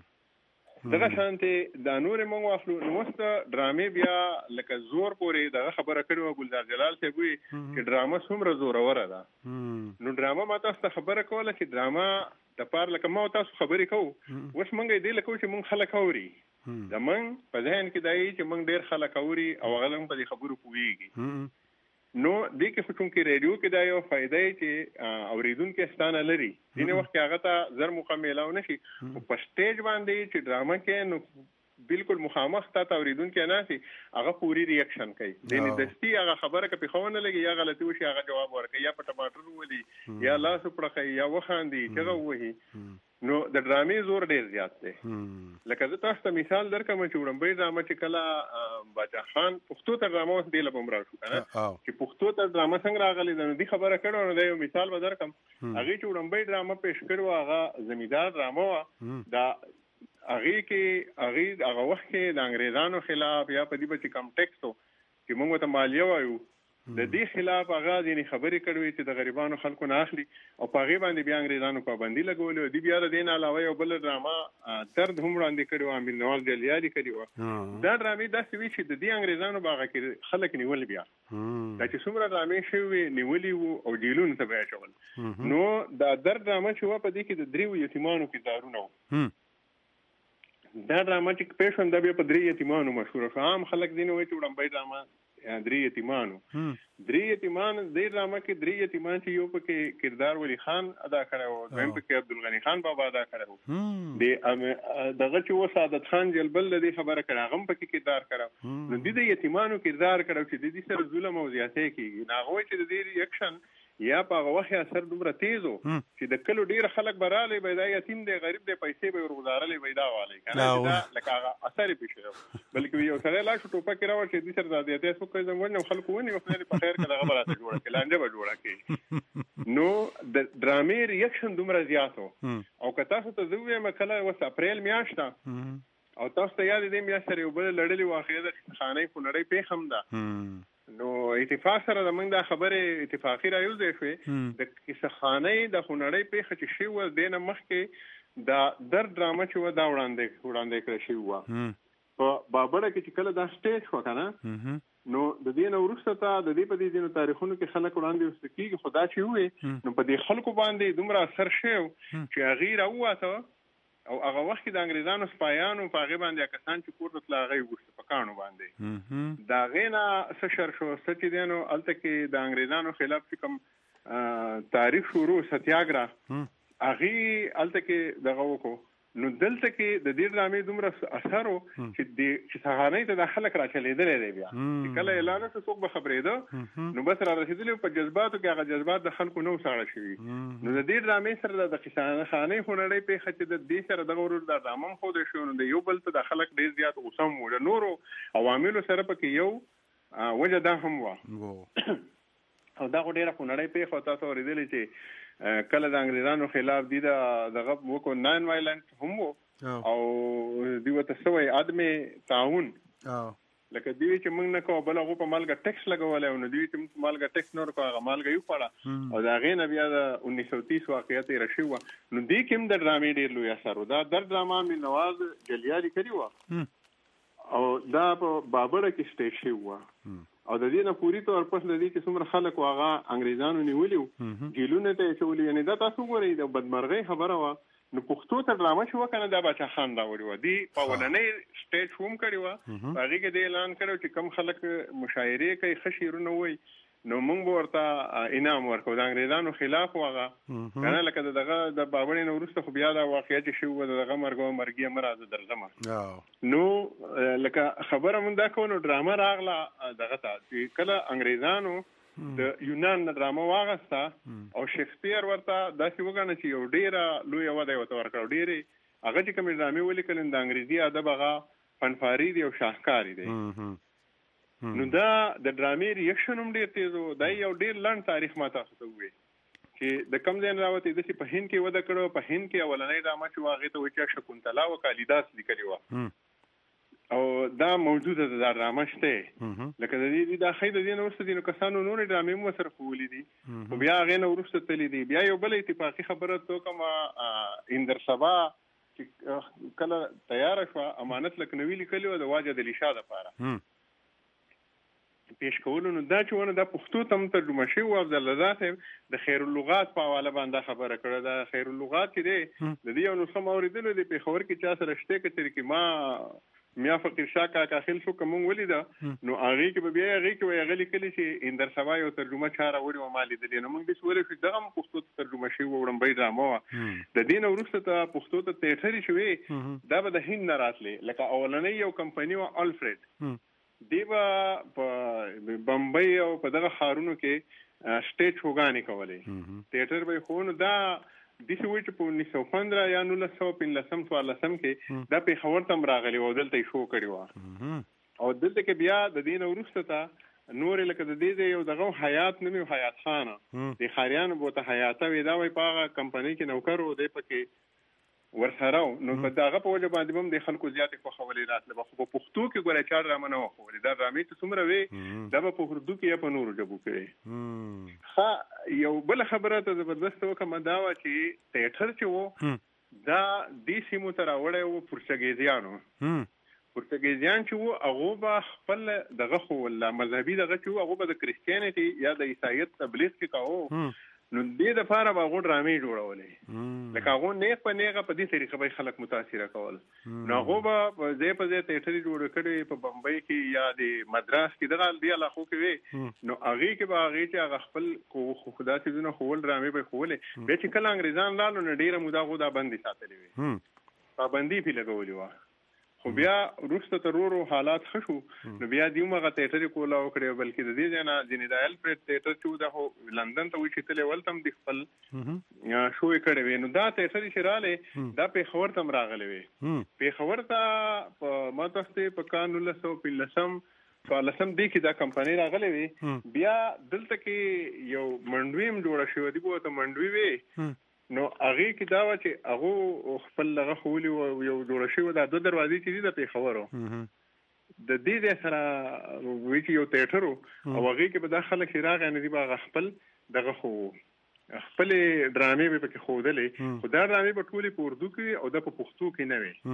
دغه شانتي د نور موږ واخلو نو واست ډرامې بیا لکه زور پورې دغه خبره کړو ګلزار جلال ته وی چې ډرامه څومره زور اوره ده. نو ډرامه ما تاسو خبره کوله چې ډرامه د پار لکه ما تاسو خبرې کوو اوس موږ دې لکه چې موږ خلک اوري زمون په ذهن کې دای چې موږ ډیر خلک اوري او غلم په خبرو پويږي. نو دې کې فکر کې ریډیو کې دا یو فائدې چې اوریدونکو ستانه لري دینه وخت هغه ته زر مکمل او نشي په سټیج باندې چې ډرامه کې نو بالکل مخامخ ته اوریدونکو نه سي هغه پوری ریاکشن کوي دینه دستی هغه خبره کې خونه لګي یا غلطي وشي هغه جواب ورکړي یا په ټماټر ولي یا لاس پړخي یا وخاندي څنګه وਹੀ. نو د ډرامې زور ډیر زیات دی. لکه زه تاسو ته مثال درکم چې وړمبې ډرامه چې کله باچا خان پښتو ته ډرامه اوس دی لپاره شو کنه چې پښتو ته ډرامه څنګه راغلی نو دې خبره کړو نو یو مثال به درکم. هغه چې وړمبې ډرامه پېښ کړو هغه زمیدار ډرامه دا هغه وخت کې د انګریزانو خلاف یا په دې بچ کم ټیکسو چې موږ ته مالیه وایو د دې خلاف هغه ځینې خبرې کړې چې د غریبانو خلکو نه اخلي او په هغې باندې بیا انګریزانو پابندي لګولې. دوی بیا د دې نه علاوه یو بل ډرامه درد هم وړاندې کړې وه، امیر نواز جلیالي کړې وه. دا ډرامې داسې وي چې د دې انګریزانو په هغه کې خلک نیول، بیا دا چې څومره ډرامې شوې نیولي وو او جیلونو ته به یې اچول. نو دا درد ډرامه چې وه په دې کې د 3 یتیمانو کردارونه وو. دا ډرامه چې پېښ شوه دا بیا په 3 یتیمانو مشهوره شوه. عام خلک ځینې وایي چې وړاندې ډرامه 3 یتیمانو. 3 یتیمان دې ډرامه کې 3 یتیمان چې یو پکې کردار ولی خان ادا کړی و، دویم پکې عبدالغني خان بابا ادا کړی و. دغه چې و سعادت خان جلبل د دې خبره کړه هغه هم پکې کردار کړی. نو دې د یتیمانو کردار کړی چې د دې سره ظلم او زیاتې کېږي. نو هغه وایي چې د دې ریاکشن یا په هغه وخت اثر دومره تیز و چې د کلو ډېر خلک به رالی به دا یتیم دی غریب دی پیسې به یې ورګزارلی به یې دا والی که نه دا لکه هغه اثر یې پېښ شوی. بلکې یو سړی لاړ شو ټوپک یې راوړ چې دې سره دا زیاتی څوک کوي زه وژنم خلکو ونیو خدای دې په خیر کړه دغه به راته جوړه کړي لانجه به جوړه کړي. نو د ډرامې ریاکشن دومره زیات و. او که تاسو ته زه ووایم کله اوس اپریل میاشت ده او تاسو ته یاد دې میاشت سره یو بل لړلې واقعه د خانۍ خونړۍ پېښه هم ده. نو اتفاق سره زموږ دا خبرې اتفاقي رايوځای شوې د کیسهخانۍ د خونړۍ پېښه چې شوې وه دې نه مخکې دا درد ډرامه چې وه دا وړاندې کړی شوې وه په بابړه کې چې کله دا سټیج شوه که نه. نو د دې نه وروسته ته د دې په دې ځینو تاریخونو کې خلک وړاندې وروسته کېږي. خو دا چې ووې نو په دې خلکو باندې دومره اثر شوی چې هغې راووته او هغه وخت د انګریزانو سپایانو په هغې باندې کسان چې کور ته تله هغه یې وغوښته په کاڼو باندې. د هغې نه څه شر شو څه چې دی نو هلته کې د انګریزانو خلاف چې کوم تاریخ شروع ستیاګرا هغې هلته کې دغه وکړو. نو دلته کې د دې ډرامې دومره اثر و چې سهارنۍ ته دا خلک راچلېدلی دی. بیا چې کله اعلان وشو څوک به خبرېده نو بس را رسېدلي په جذباتو کې هغه جذبات د خلکو نه ساړه شوي. نو د دې ډرامې سره د کیسهخانۍ خونړۍ پېښه چې د دې سره دغه ورور دا ډرامه هم ښودی شو نو د یو بل ته د خلک ډېر زیات غوسه هم و. د نورو عواملو سره پکې یو وجه دا هم وه او دا خو ډېره خونړۍ پېښه تاسو اورېدلې چې کله د انګریزانو خلاف دی دغه وکړو نان وایلنټ هم و او دوی ورته څه وایي عدم تعاون. لکه دوی چې موږ نه کوو بل هغو په مالګه ټیکس لګولی او نو دوی چې موږ په مالګه ټیکس نه ورکوو هغه مالګه یې وخوړه او د هغې نه بیا د 1930 واقعه تېره شوې وه. نو دې کې هم د ډرامې ډېر لوی اثر و. دا در ډرامه امیر نواز جلیالي کړې وه او دا په بابړه کې سټیج شوې وه او د دې نه پوری طور پس د دې چې څومره خلک هغه انګریزانو نیولي وو جیلونه ته یې اچولي. یعنې دا تاسو وګورئ د بدمرغۍ خبره وه. نو پښتو ته ډرامه چې وه که نه دا باچا خان راوړې وه. دې په اولنۍ سټیج هم کړې وه په هغې کې دې اعلان کړی چې کوم خلک مشاعرې کوي ښه شعرونه وایي نو موږ به ورته انعام ورکوو. د انګریزانو خلاف و هغه که نه لکه دغه د بابړې نه وروسته خو بیا دا واقعه چې شوي وه د دغه مرګ و مرګیه مه راځه درځمه. نو لکه خبره مونږ دا کوو نو ډرامه راغله دغه ته چې کله انګریزانو د یونان نه ډرامه واغسته او شکسپیر ورته داسې وګڼه چې یو ډېره لویه وده یې ورته ورکړه. ډېرې هغه چې کومې ډرامې ولیکلې د انګریزي ادب هغه فنفاري دی او شاهکاري دی. نو دا د ډرامې ریاکشن هم ډېر تیز و. دا یو ډېر لنډ تاریخ ما تاسو ته ووایي چې د کوم ځای نه راوتې داسې په هند کې وده کړو. په هند کې اولنۍ ډرامه چې وه هغې ته وایي چې شکونتلا و کالیداس لیکلې وه او دا موجوده ده دا ډرامه شته. لکه د دې دا ښایي د دې نه وروسته ځینو کسانو نورې ډرامې هم ورسره ښوولي دي خو بیا هغې نه وروسته تللي دي. بیا یو بله اتفاقي خبره ته وکړم اندر سبا چې کله تیاره شوه امانت لکنوي لیکلې وه د واجد علي شاه دپاره پیش کولو. نو دا چې ونه دا پښتو ته هم ترجمه شوي و. عبدالله صاحب د خیر اللغات په حواله باندې خبره کړې. دا خیر اللغات چې دی د دې یو نسخه ما اورېدلو دی پېښور کې چا سره شته کترې کې ما میا فقیر شاه کاکا خیل شو که مونږ ولیده نو هغې کې به بیا هغې کې به هغه لیکلي چې اندر سبا یو ترجمه چا راوړې وه ما لیدلې. نو موږ داسې ویلی شو دغه هم پښتو ته ترجمه شوي وه وړومبۍ ډرامه وه. د دې نه وروسته ته پښتو ته تیټرې شوې دا به د هند نه راتلې. لکه اولنۍ یو کمپني وه الفرید دی به په بمبئی او په دغه ښارونو کې سټیج شوګانې کولې تیټر به یې خو. نو دا داسې وایي چې په 1915 یا 1915 کې دا پېښور ته هم راغلي وو او دلته یې شو کړې وه او دلته کې بیا د دې نه وروسته ته نورې لکه د دې یو دغه حیات نوم یې حیات خانه د ښاریانو به ورته حیاته وي دا وایي په هغه کمپنۍ کې نوکر و دی پکې ورسره نو په دغه په وجه باندې هم د خلکو زیاتې خوښولې راتله. خو په پښتو کې ګوره چا ډرامه نه وښولې. دا ډرامې چې څومره وې دا به په اردو کې یا په نورو ژبو کې وې. یو بله خبره ته زبردسته وکړم دا وه چې تیټر چې و دا دې سیمو ته راوړی و پرتګیزیانو. پرتګیزیان چې و هغو به خپل دغه ښول مذهبي دغه چې و هغو به د کریسټیانټي یا د عیسایت تبلیغ کې کوو. نو دې دپاره به هغو ډرامې جوړولې لکه هغو نیغ په نیغه په دې طریقه به خلک متاثره کول. نو هغو به ځای په ځای تیټرې جوړې کړې په بمبۍ کې یا د مدراس کې دغه دې علاقو کې وې. نو هغې کې به هغې چې هغه خپل دا څیزونه ښول ډرامې به یې ښولې. بیا چې کله انګریزان لاړو نو ډېره موده هغو دا بندې ساتلې وې پابندي پې لګولې وه. خو بیا وروسته تر ورو حالات ښه شو نو بیا دې هم هغه تیټرې کولا وکړې بلکې د دې ځای نه ځینې د الفرید تیټر چې و دا خو لندن ته وایي چې تللی ولته هم د خپل شو یې کړی وې. نو دا تیټرې چې راغلی دا پېښور ته هم راغلی وې. پېښور ته په ما تاسو ته په کال 1915 دې کې دا کمپنۍ راغلی وې. بیا دلته کې یو منډوي هم جوړه شوې دي به ورته منډوي وې. نو هغې کې دا وه چې هغو خپل هغه ښولي یو جوړه شوې دا 2 دروازې چې دي د پېښور و د دې ځای سره وایي چې یو تیټر و او هغې کې به دا خلک چې راغی نو دي به هغه خپل دغه خو خپلې ډرامې به پکې ښودلې. خو دا ډرامې به ټولې په اردو کې او دا په پښتو کې نه وې.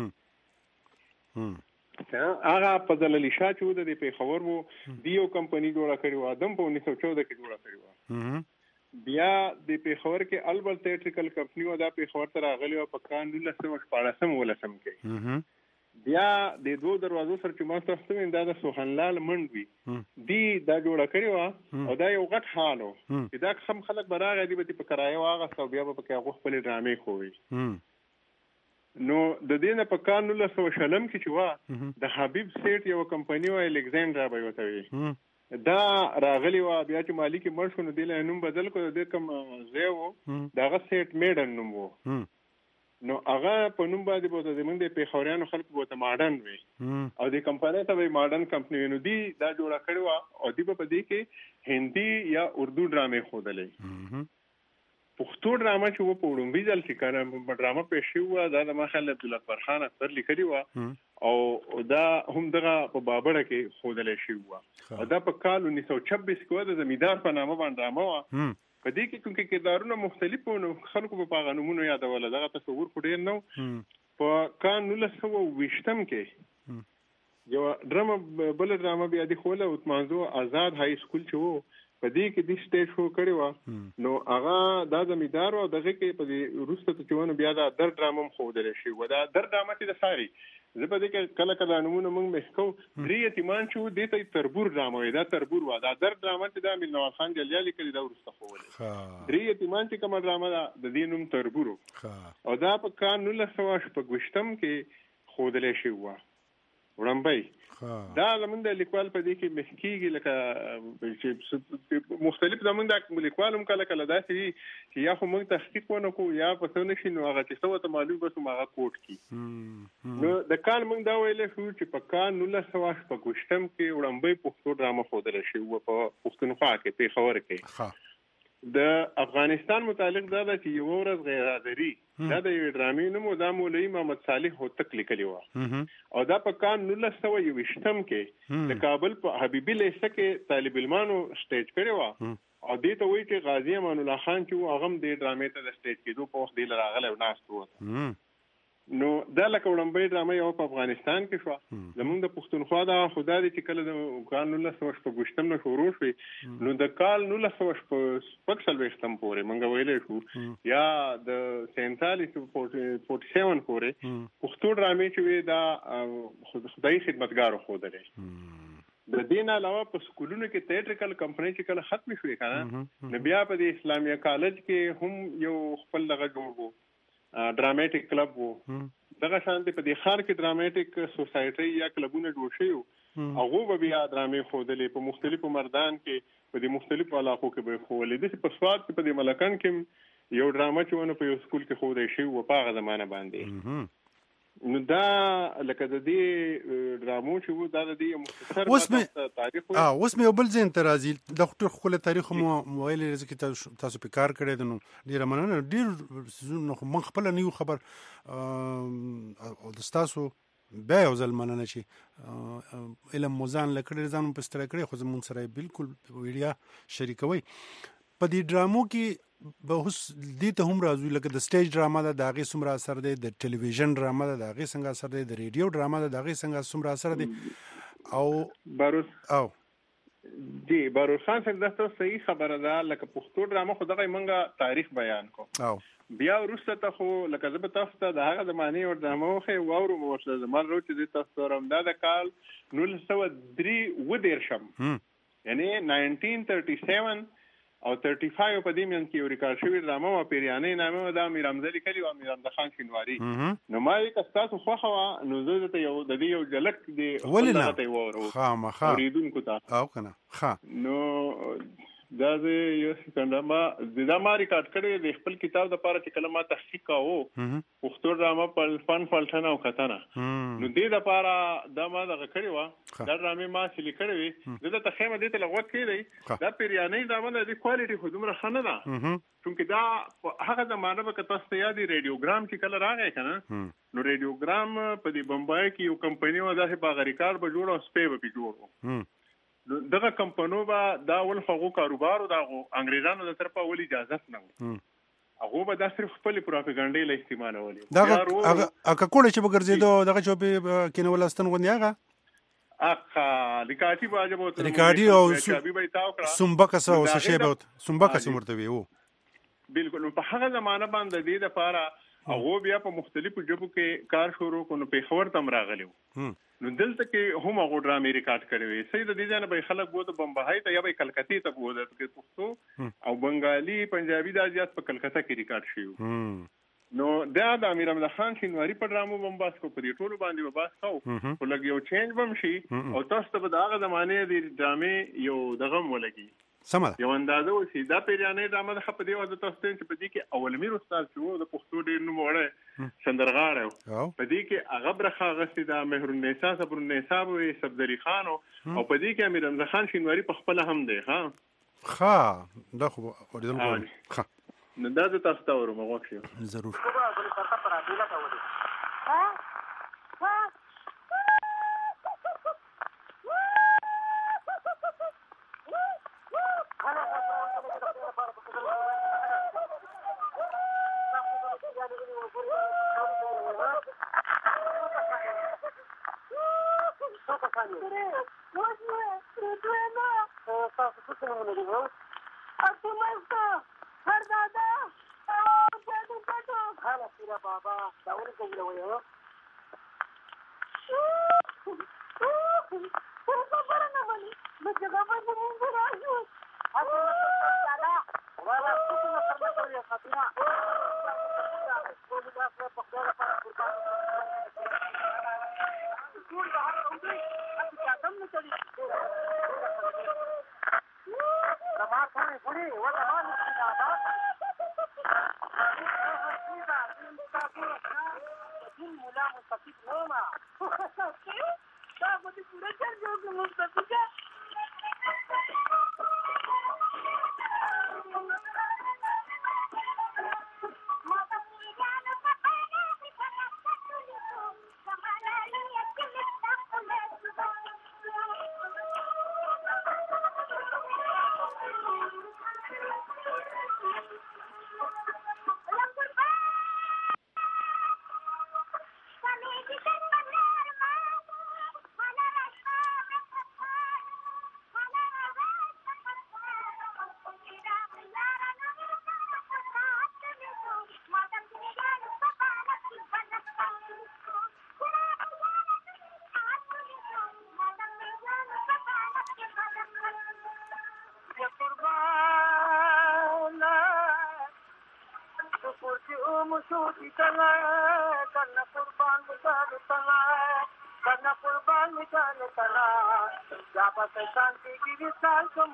هغه فضل علي شاه چې و د پېښور و دې یو کمپنۍ جوړه کړې وه ادم په 1914 کې جوړه کړې وه. بیا د پېښور کې البل تیټریکل کمپنۍ و دا پېښور ته راغلی وه په کال 1914 کې. بیا د 2 دروازو سره چې ما تاسو ته دا د سوهنلال منډوي دې دا جوړه کړې وه او دا یو غټ حال و چې دا کم خلک به راغی دي به په کرایه واغسته او بیا به پکې هغوی خپلې ډرامې ښووي. نو د دې نه په کال 1920 کې چې وه د حبیب سیټ یوه کمپنۍ وه الکزانډرا به یې ورته وي دا راغلی وه. بیا چې مالي کې مړ شو نو دې له نوم بدل کړو. د دې کوم ځای و د هغه سیټ میډن نوم و. نو هغه په نوم باندې به ورته زموږ د پېښوریانو خلکو به ورته ماډرن وي او دې کمپنۍ ته به یې ماډرن کمپنۍ وي. نو دوی دا جوړه کړې وه او دوی به په دې کې هندي یا اردو ډرامې ښودلې. پښتو ډرامه چې و په وړومبي ځل چې ډرامه پېښ شوې وه دا د ما خیال عبدالغفار خان اختر لیکلې وه او دا هم دغه په بابړه کې ښودلی شوې وه او دا په کال 1926 کې وه د زمیندار په نامه باندې ډرامه وه. په دې کې چونکې کردارونه مختلف وو نو خلکو به په هغه نومونو یادوله دغه تصور خو ډېر نه و. په کال 1920 کې یوه ډرامه بله ډرامه بیا دې ښوله عثمانزو آزاد های سکول چې و په دې کې دې سټیج شو کړې وه. نو هغه دا زمیندار و او دغه کې په دې وروسته چې ونه بیا دا در ډرامه هم ښودلی شوې وه. دا در ډرامه چې د ساري زه په دې کې کله کله نومونه موږ محس کوو. 3 یتیمان چې و دې ته تربور ډرامه وایي دا تربور وه. دا در ډرامه چې دا امیر نواز خان جلیا لیکلې دا وروسته ښولې. 3 یتیمان چې کومه ډرامه ده د دې نوم تربور و او دا په کال 1926 کې ښودلی شوې وه وړومبی. دا زمونږ د لیکوال په دې کې محکېږي لکه چې مختلف زمونږ د لیکوال هم کله کله داسې وي چې یا خو موږ تحقیق ونه کړو یا په څه نه شي نو هغه چې څه ورته معلوم بس هم هغه کوټ کړي. نو د کال موږ دا ویلی شو چې په کال 1926 کې وړومبی پښتو ډرامه ښودلی شوې وه په پښتونخوا کې پېښور کې. د افغانستان متعلق دا ده چې یوه ورځ غیرحاضري دا د یوې ډرامې نوم و. دا مولوي محمد صالح هوتک لیکلې وه او دا په کال 1921 کې د کابل په حبیبي لیسه کې طالب علمانو سټیج کړې وه او دې ته وایي چې غازي امان الله خان چې و هغه هم دې ډرامې ته د سټیج کېدو په وخت دې له راغلی او ناست و. نو دا لکه وړومبۍ ډرامه یوه په افغانستان کې شوه. زمونږ د پښتونخوا دا خو دا دی چې کله د کال 1926 نه شروع شوې نو د کال 1946 پورې موږ ویلی شو یا د 47 پورې پښتو ډرامې چې وې دا خدایي خدمتګارو ښودلې. د دې نه علاوه په سکولونو کې تیټریکل کمپنۍ چې کله ختمې شوې که نه نو بیا په دې اسلامیه کالج کې هم یو خپل دغه جوړ و ډرامیټک کلب وو. دغه شانتې په دې ښار کې ډرامیټک سوسایټۍ یا کلبونه جوړ شوي وو هغو به بیا ډرامې ښودلې په مختلفو مردان کې په دې مختلفو علاقو کې به یې ښودلې. داسې په سوات کې په دې ملکن کې یو ډرامه چې ونه په یو سکول کې ښودی شوي وو په هغه زمانه باندې. نو دا لکه د دې ډرامو چې وو دا د دې مختصر تاریخ وو. اوس مې یو بل ځین ته راځي د خپل خپل تاریخ مو موبایل ځکه تاسو په کار کړی د نو ډیر مننه ډیر نو من خپل نه یو خبر او د تاسو بیا یو ځل مننه چې علم موزان لکړی ځان په ستړی کړی خو زمون سره بالکل ویډیا شریکوي په دې ډرامو کې به اوس دې ته هم راځو لکه د سټیج ډراما ده د هغې څومره اثر دی د ټلویزیون ډراما ده د هغې څنګه اثر دی د ریډیو ډراما ده د هغې څنګه څومره اثر دی او جی باروس خان صاحب دا صحیح خبره ده لکه پښتو ډراما خو دغه منګه تاریخ بیان کو بیا وروسته ته خو لکه زه به تاسو ته د هغه زمانې او ډرامو خو واورو مو ورسره زما ورو چې د تاسو رم دا د کال 1993 یعنی 1937 او 35 په دې من کې یو ریکارډ شوی ډرامه او پیریانې نامه د امیر حمزه لیکلی او امیر حمزه خان شینواری نو ما یې تاسو خو خوا نو زه ته یو د دې یو جلک دی ولنه خامخا ریدونکو ته او کنه ها نو دا یو څنګه ما د ما ریکارډ کړی د خپل کتاب د پاره چې کلمه تحقیق کاوه پښتو ډرامه په فن فلټنه او کتنه نو دې د پاره دا ما دغه کړی و دا ډرامه ما چې لیکلې وي د تخیمه دې ته لغوت کړی دا پیریانې ډرامه د کوالټي خو دومره ښه نه ده چونکې دا هغه زمانه به تاسو ته یادي ریډیوګرام چې کله راغی کنه نو ریډیوګرام په دې بمبای کې یو کمپنی و داسې باغ ریکارډ به جوړ او سپې به جوړ دغه کمپنو به دا ول خغو کاروبار او دا انګریزانو د طرفه ول اجازه نه هغه به دا صرف خپل پروپاګاندا له استعمالولي دا هغه کوله چې بګرځیدو دغه چې کینه ولستان غونډه هغه ریکارډي باجبو ریکارډي او سمبکه سو شیبه سمبکه سمورته وو بالکل په هغه زمانہ باندې د دې لپاره هغه بیا په مختلفو ژبو کې کار شروع کړو په خبر تم راغلیو نو دلته کې هم هغه ډرامې ریکارډ کړې وي سید د دې ځنه به خلک بوته بمبای ته یا به کلکتې ته بوته کې پښتو او بنگالي پنجابي د ازیات په کلکته کې ریکارډ شوی نو دا د امیر حمزه خان شینواری په ډرامو بمباس کو په ټولو باندې وباس کاو خو لګ یو چینج بم شي او تاسو ته د هغه زمانه د ډرامې یو دغم ولګي سمه یو اندازه وشي دا پیریانې ډرامه د خپل دی او د تاسو ته په دې کې اولمي استاد شو د پښتو ډیر نو وړه سندرغاړ په دې کې هغه برخه غسي د مهر النساء صبر النساء او صفدری خان او په دې کې امیر حمزه خان شینواری په خپل هم دی ها دا خو اوریدل غواړي نو دا د تاسو ته ورو مغوښه ضرور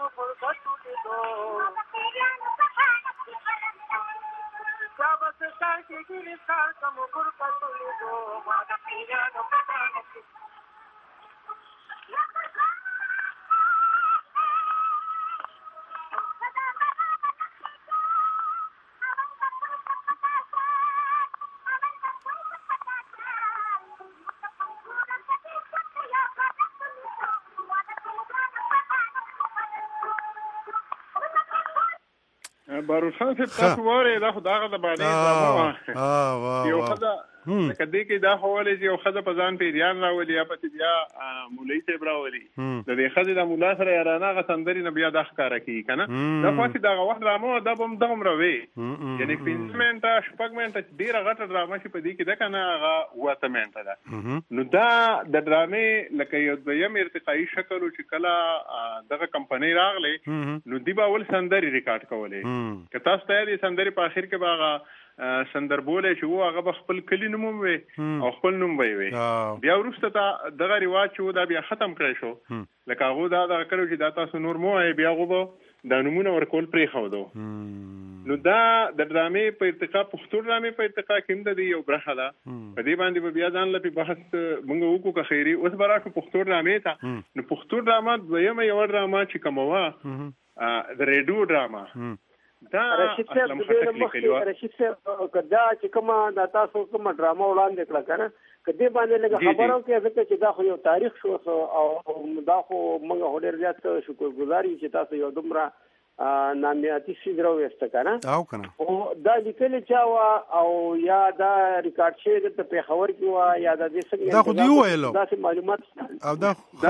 Jab se باروخان صاحب تاسو واره دا خو داغه د باندې یو خدا لکه دې کې دا حواله چې یو خدا په ځان پیریان راولي یا په بیا مولوی صاحب راولي د دې خدای د مولا سره یارانه غ سندري نه بیا د ښکارا کی کنه دا خاصه دا وخت رامو دا بم دغم روي یعنی فینمنټه شپږمنټه ډیره غټه ډرامه چې په دې کې د کنه هغه واته منټه ده نو دا د ډرامې لکه یو دویم ارتقایي شکل چې کله دغه کمپنی راغله نو دی به ول سندري ریکارډ کولې که تاسو ته دې سندري په اخر کې باغه سندربوله چې وو هغه خپل کلی نوم وي او خپل نوم وي بیا ورسته دغه رواج چې دا بیا ختم کړی شو لکه هغه دا کړو چې دا تاسو نور مو بیا غوبو د نمونه ورکول پرې خو دو نو دا د ډرامې په ارتقا پښتو ډرامې په ارتقا کې هم د یو برخه ده په دې باندې بیا ځان لپاره بحث مونږ وکړو که خیری اوس براشو پښتو ډرامې ته نو پښتو ډرامه دویمه یو ډرامه چې کومه د ریډیو ډرامه دا رشید صاحب کدا چې کومه د تاسو کومه ډرامه وړاندې کړه کنه کدی باندې لږ خبرو کې ځکه چې دا خو یو تاریخ شو او دا خو موږ هډر زیات شکرګزاري چې تاسو یو دومره نامیاتي سیدرو وست کنه او کنه او دا لیکل چا او یا دا ریکارډ شوی د پیښور کې وا یا د دې څنګه دا خو دی ویلو دا معلومات او دا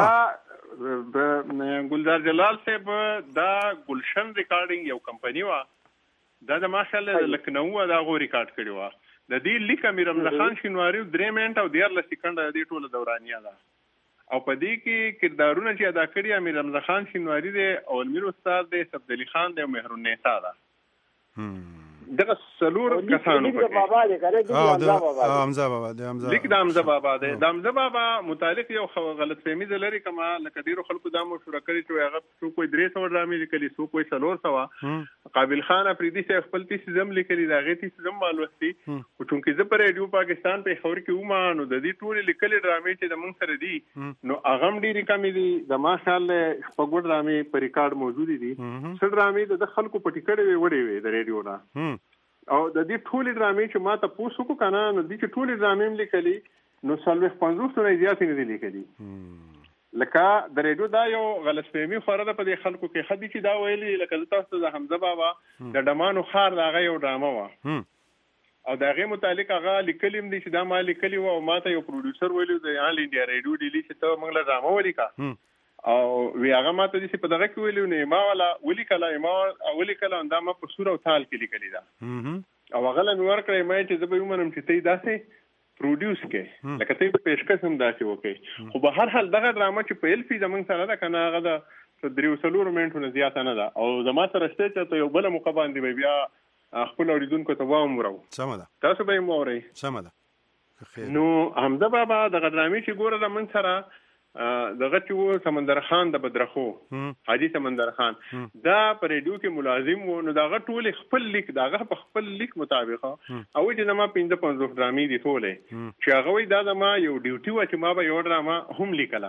ګلزار جلال صاحب دا گلشن ریکارډینګ یو کمپنی وا دا د ماشاءالله لکنو دا غو ریکارډ کړی وا د دې لیک امیر رمضان خان شینواری 3 منټ او 14 سکند د دې ټوله دورانیه ده او په دې کې کردارونه چې ادا کړی امیر رمضان خان شینواری دی او امیر استاد دی صفدلی خان دی او مهرالنساء ده دغه سلور کسانو په بابا دی کنه حمزه بابا دی لیک د حمزه بابا دی د حمزه بابا متعلق یو غلط فهمي لري کما لکه ډیرو خلکو دا مشوره کړی چې هغه څو کوئی 300 ډرامې لیکلي څو کوئی 400 قابل خان افریدي سے خپل تیسم لیکلي دا غي تیسم مالوستي او چونکې زه پر ریډیو پاکستان په خبر کې ومه نو د دې ټول لیکلي ډرامې چې د مونږ سره دي نو اغم ډیری کمی دي د ماشاءالله شپږ ډرامې په ریکارډ موجود دي څو ډرامې د خلکو په ټیکړې وړې وي د ریډیو نه او د دې ټولې ډرامې چې ما ته پوښتنه وکړه کنه نو دې چې ټولې ډرامې لیکلي نو 50 نه زیات نه دي لیکلي لکه د ریډیو دا یو غلط فهمي خوره ده په دې خلکو کې خدي چې دا ویلي لکه تاسو د حمزه بابا د ډمانو خار دا غي یو ډرامه و او دا غي متعلق هغه لیکلیم دي چې دا ما لیکلی و او ما ته یو پروډوسر ویلو د آل انډیا ریډیو ډیلی چې ته موږ له ډرامه ولیکا او وی هغه ما ته دې په دغه کې ویلو نه ما ولا ولیکلا ما ولیکلا دا ما په صورت او تال کې لیکلی دا او هغه له نور کړی مې چې زه به ومنم چې ته داسې پروډوس کې لکه ته په پیشکش هم داسې وکې خو به هر حال دغه ډرامه چې په الفي زمون سره ده کنه هغه د 3 منټونو زیات نه ده او زما سره شته چې یو بل موقع باندې بیا خپل اوریدونکو ته وام ورو سم ده تاسو به مو اورئ سم ده نو حمزه بابا دغه ډرامې چې ګوره د من سره دغه چې وو سمندر خان د بدرخو حاجی سمندر خان دا پر ریډیو کې ملازم وو نو دغه ټول خپل لیک دغه په خپل لیک مطابق او چې ما 55 ډرامې دي ټوله چې هغه وی دا ما یو ډیوټي و چې ما به یو ډرامه هم لیکلا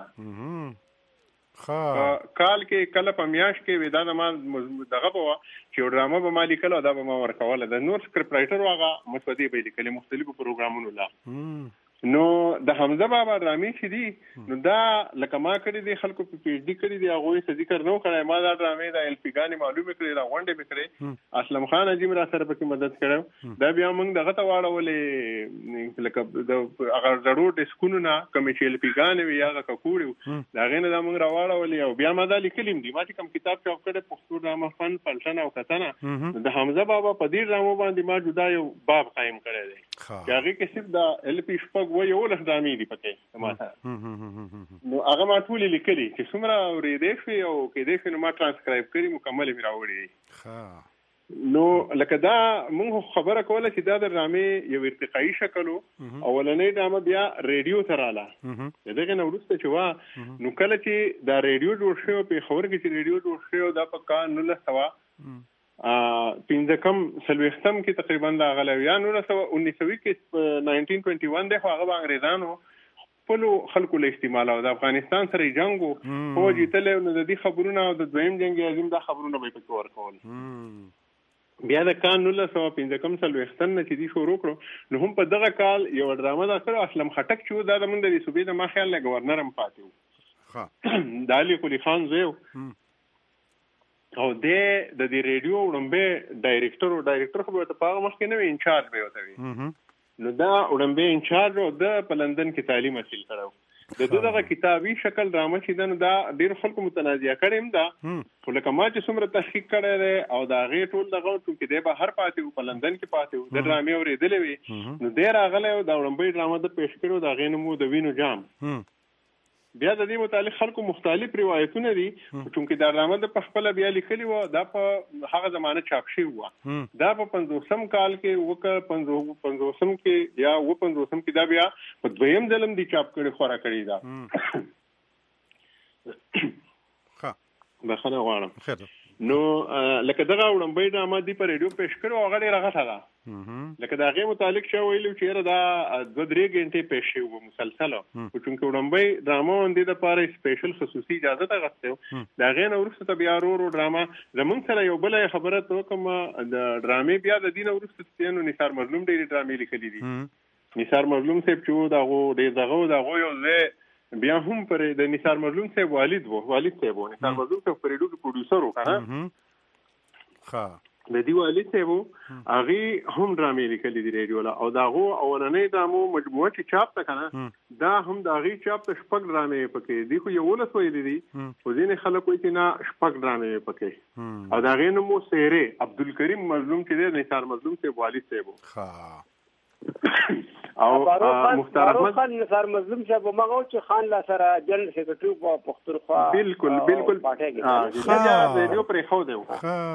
کال کې کله په میاش کې ودا ما دغه بوا چې ډرامه به ما لیکلا دا به ما ورکواله د نور سکرپټ رائټر واغه مسودي به لیکلي مختلفو پروګرامونو لا نو د حمزه بابا ډرامې چې دي نو دا لکه ما کړی دي خلکو په پی ایچ ډي کړی دي هغه څه ذکر نو کړای ما دا ډرامې د الفیګانی معلومه کړی را غونډه وکړي اسلم خان عظیم را سره پکې مدد کړو دا بیا موږ دغه ته واړولې لکه د هغه ضرور د سکونو نه کوم چې الفیګانی وی هغه ککوړو دا غینه دا موږ را واړولې او بیا ما دا لیکلم دي ما چې کوم کتاب چاپ کړی پښتو ډرامه فن فلسفه او کتنه د حمزه بابا په دې ډرامو باندې ما جدا یو باب قائم کړی دی هغه کې صرف دا ال پی شپږ و یو له ډرامې دی پته ما نو هغه ما ټول لیکلي چې څومره ورېدې شي او کې دې نو ما ترانسکرایب کړی مکمل می راوړی نو لکه دا موږ خبره کوله چې دا د ډرامې یو ارتقایي شکل اولنې ډرامه بیا ریډیو ته رااله دغه نو ورسته چې وا نو کله چې دا ریډیو جوړ شو په خبر کې چې ریډیو جوړ شو دا په کان 1900 پنځه کم سلويختم کې تقریبا دا غلو یا 1919 کې 1921 د هغه انګريزانو خپل خلکو له استعمال او د افغانستان سره جنگو خو جیتل نو د دې خبرونه او د دویم جنگ عظیم دا خبرونه به پکې ورکول بیا د کان 1915 کم سلويختم نه چې دی شروع کړو نو هم په دغه کال یو ډرامه دا کړو اسلم خټک چې دا د من د صوبې د مخیال له گورنر هم پاتې د علي قلی خان زیو او د دې ریډیو وړمبه ډایریکټر خو ته پاغه مخکې نه انچارج به وته نو دا وړمبه انچارج او د په لندن کې تعلیم حاصل کړو د دغه کتابي شکل ډرامه چې دا ډیر خلکو متنازعه کړم دا خو لکه ما چې څومره تحقیق کړی او دا غي ټول دغه ټول کې د بهر پاتې په لندن کې پاتې د ډرامې اورېدلې وي نو ډیر راغله او دا وړمبه ډرامه د پېښ کړو دا غي نمو د وینو جام بیا د دې متعلق خلکو مختلف روایتونه دي چې دا ډرامه د خپل بیا لیکلي و دا په هغه زمانه چاپ شوی و دا په 50 کال کې وکړ 50 کې یا 50 کې دا بیا په دویم ځلم دی چاپ کړي خورا کړی دا بخنه غواړم خیر نو لکه دغه وړمبه ډرامه دی په ریډیو پېښ کړو هغه ډیره غټه ده لکه دا غي متعلق شو ویلو چې دا 2-3 غنټې پېښ شو مسلسل او چې وړمبه ډرامه باندې د پاره سپیشل خصوصي اجازه ته غوښتو دا غي نو ورسته بیا ورو ډرامه زمون سره یو بل خبره ته کوم د ډرامې بیا د دین ورسته ستینو نثار مظلوم ډېری ډرامې لیکلې دي نثار مظلوم صاحب چې دا غو دغه یو ځای بیا هم پر د نثار مظلوم صاحب والد صاحب نثار مظلوم صاحب پر ریډیو کې پروډوسر وکړه ها د دی والد صاحب هغه هم ډرامې لیکلې دي ریډیو لا او داغه اولنې ډرامو مجموعه چې چاپ تا کنه دا هم داغي چاپ ته شپږ ډرامې پکې دي خو یو ولس ویلې دي خو ځینې خلک وایي چې نه شپږ ډرامې پکې او داغه نو مو سیره عبدالکریم مظلوم چې دی نثار مظلوم صاحب والد صاحب ها او مختار خان نثار مظلوم صاحب مغو چې خان لا سره جنرال سیکریټری په پختونخوا بالکل دا ریډیو پرې خو دی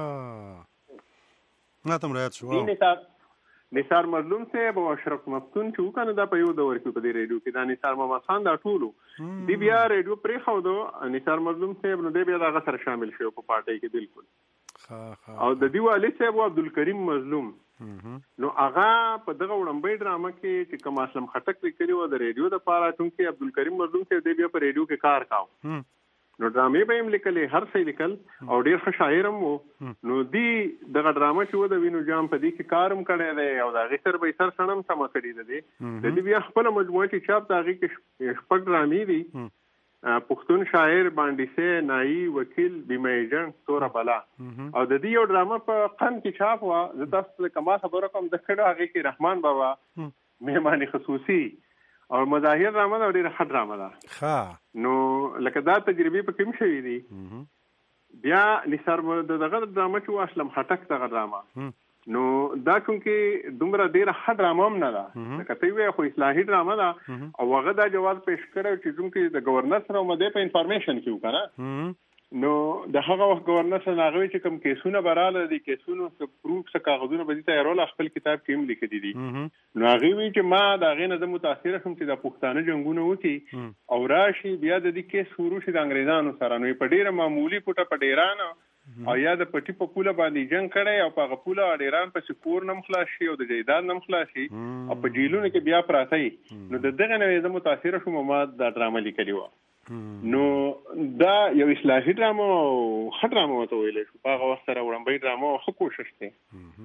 نه تم راځو شو نثار مظلوم صاحب او اشرف مفتون چې وکنه دا په یو دور کې په دې ریډیو کې دا نثار محمد خان دا ټولو دی بیا ریډیو پرې خو دو نثار مظلوم صاحب نو دی بیا دا سره شامل شو په پارټي کې بالکل او د دی والد صاحب عبدالکریم مظلوم نو هغه په دغه وړمبه ډرامه کې چې کوم اسلم خټک لیکلی و د ریډیو د پاره چې عبدالکریم مظلوم صاحب دی بیا په ریډیو کې کار کاوه نو ډرامې به هم لیکلې هر څه لیکل او ډیر ښه شاعر هم نو دی دغه ډرامه چې و د وینو جام په دې کې کارم کړی دی او د هغې سر به یې سر سړم سمه کړې ده دی د دې بیا خپله مجموعه چې چاپ د هغې کې شپږ ډرامې دي پښتون شاعر باندې نایی وکیل بیمه ایجنټ توره بلا او د دې یو ډرامه په قم کې چاپ وه زه تاسو ته کما خبره کوم د کړه هغې کې رحمان بابا مهماني خصوصي او مظاهر ډرامه دا ډیره ښه ډرامه ده نو لکه دا تجربې په کوم شوي دي بیا نثار دغه ډرامه چې اسلم خټک دغه ډرامه نو دا چونکې دومره ډیره ښه ډرامه هم نه ده لکه ته وایې خو اصلاحي ډرامه ده او هغه دا جواز پېښ کړی چې چونکې د ګورنر سره مده په انفارمیشن کې وکړه نو د هغه وخت گورنر سره هغه چې کوم کیسونه براله دي کیسونو څخه پروف څخه کاغذونه به دي تیارول خپل کتاب کې هم لیکلي دي نو هغه وی چې ما دا غي نه د متاثر شوم چې د پښتانه جنگونه وتی او راشي بیا د دې کیس شروع شي د انګريزانو سره نو په ډیره معمولی پټه پډیران او یا د پټي په پوله باندې جنگ کړي او په پوله ډیران په سکور نم خلاص شي او د جیداد نم خلاص شي او په جیلونو کې بیا پراته نو دغه نه د متاثر شوم ما د ډرامه لیکلی و نو دا یو اصلاحي ډرامه او ښه ډرامه وته ویلې شو په هغه وخت سره وړمبه ډرامه ښه کوشش دی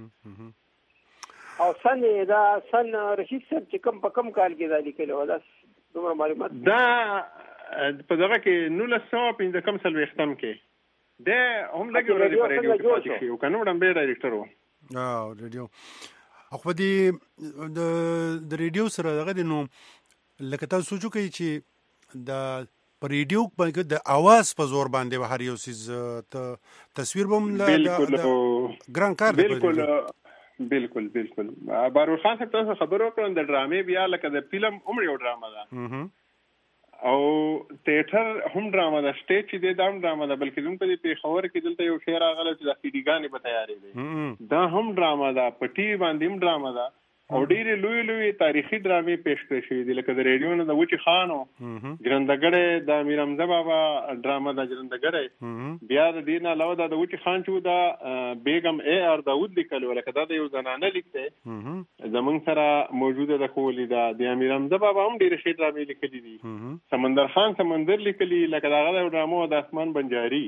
او دا سن رشید صاحب چې کوم په کوم کال کې دا لیکلی و دا دومره معلومات دا په دغه کې 1950 کم سلويختم کې دا هم لګي ورته په ریډیو کې پاتې شي او کنه وړمبه ډایریکټر و ریډیو خو دې د ریډیو سره دغه نو لکه تاسو سوچو کوي چې د پر ریډیو باندې د आवाज په زور باندې به هر یو سیز تصویر بم ګران کار دی بالکل بارو خان صاحب تاسو خبرو کړم د ډرامې بیا لکه د فلم عمر یو ډرامه ده او تیاتر هم ډرامه ده سټیج چې د دام ډرامه ده بلکې زموږ په پیښور کې دلته یو شعر راغلی چې د سیډیګانې به تیارې دي دا هم ډرامه ده پټي باندې هم ډرامه ده او ډېرې لوی تاریخي ډرامې پیش کړې شوې دي لکه د ریډیو نه د وچې خانو ژرندګړی د امیر حمزه بابا ډرامه د ژرندګړی بیا د دې نه علاوه د وچې خان چې د بیگم اے آر داود لیکلو لکه دا د یو زنانه لیک دی زمونږ سره موجوده ده خو لیدا د امیر حمزه بابا هم ډېرې ښې ډرامې لیکلي دي سمندر خان سمندر لیکلي لکه د هغه د ډرامو د اسمان بنجاري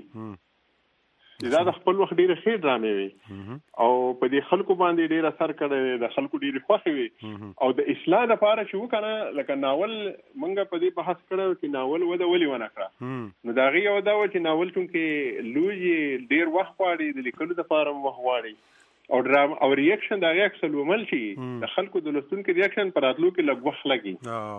دا د خپل وخت ډېرې ښې ډرامې وي او په دې خلکو باندې ډېر اثر کړی د خلکو ډېرې خوښې وي او د اصلاح لپاره چې وکنه لکه ناول موږ په دې بحث کړو چې ناول وده ولې ونه کړه نو د هغې یو دا و چې ناول چونکې لوی ډېر وخت غواړي د لیکلو دپاره وخت غواړي او ډرام او ریاکشن د هغې عکس العمل شي د خلکو د لوستونکو ریاکشن په راتلو کې لږ وخت لګي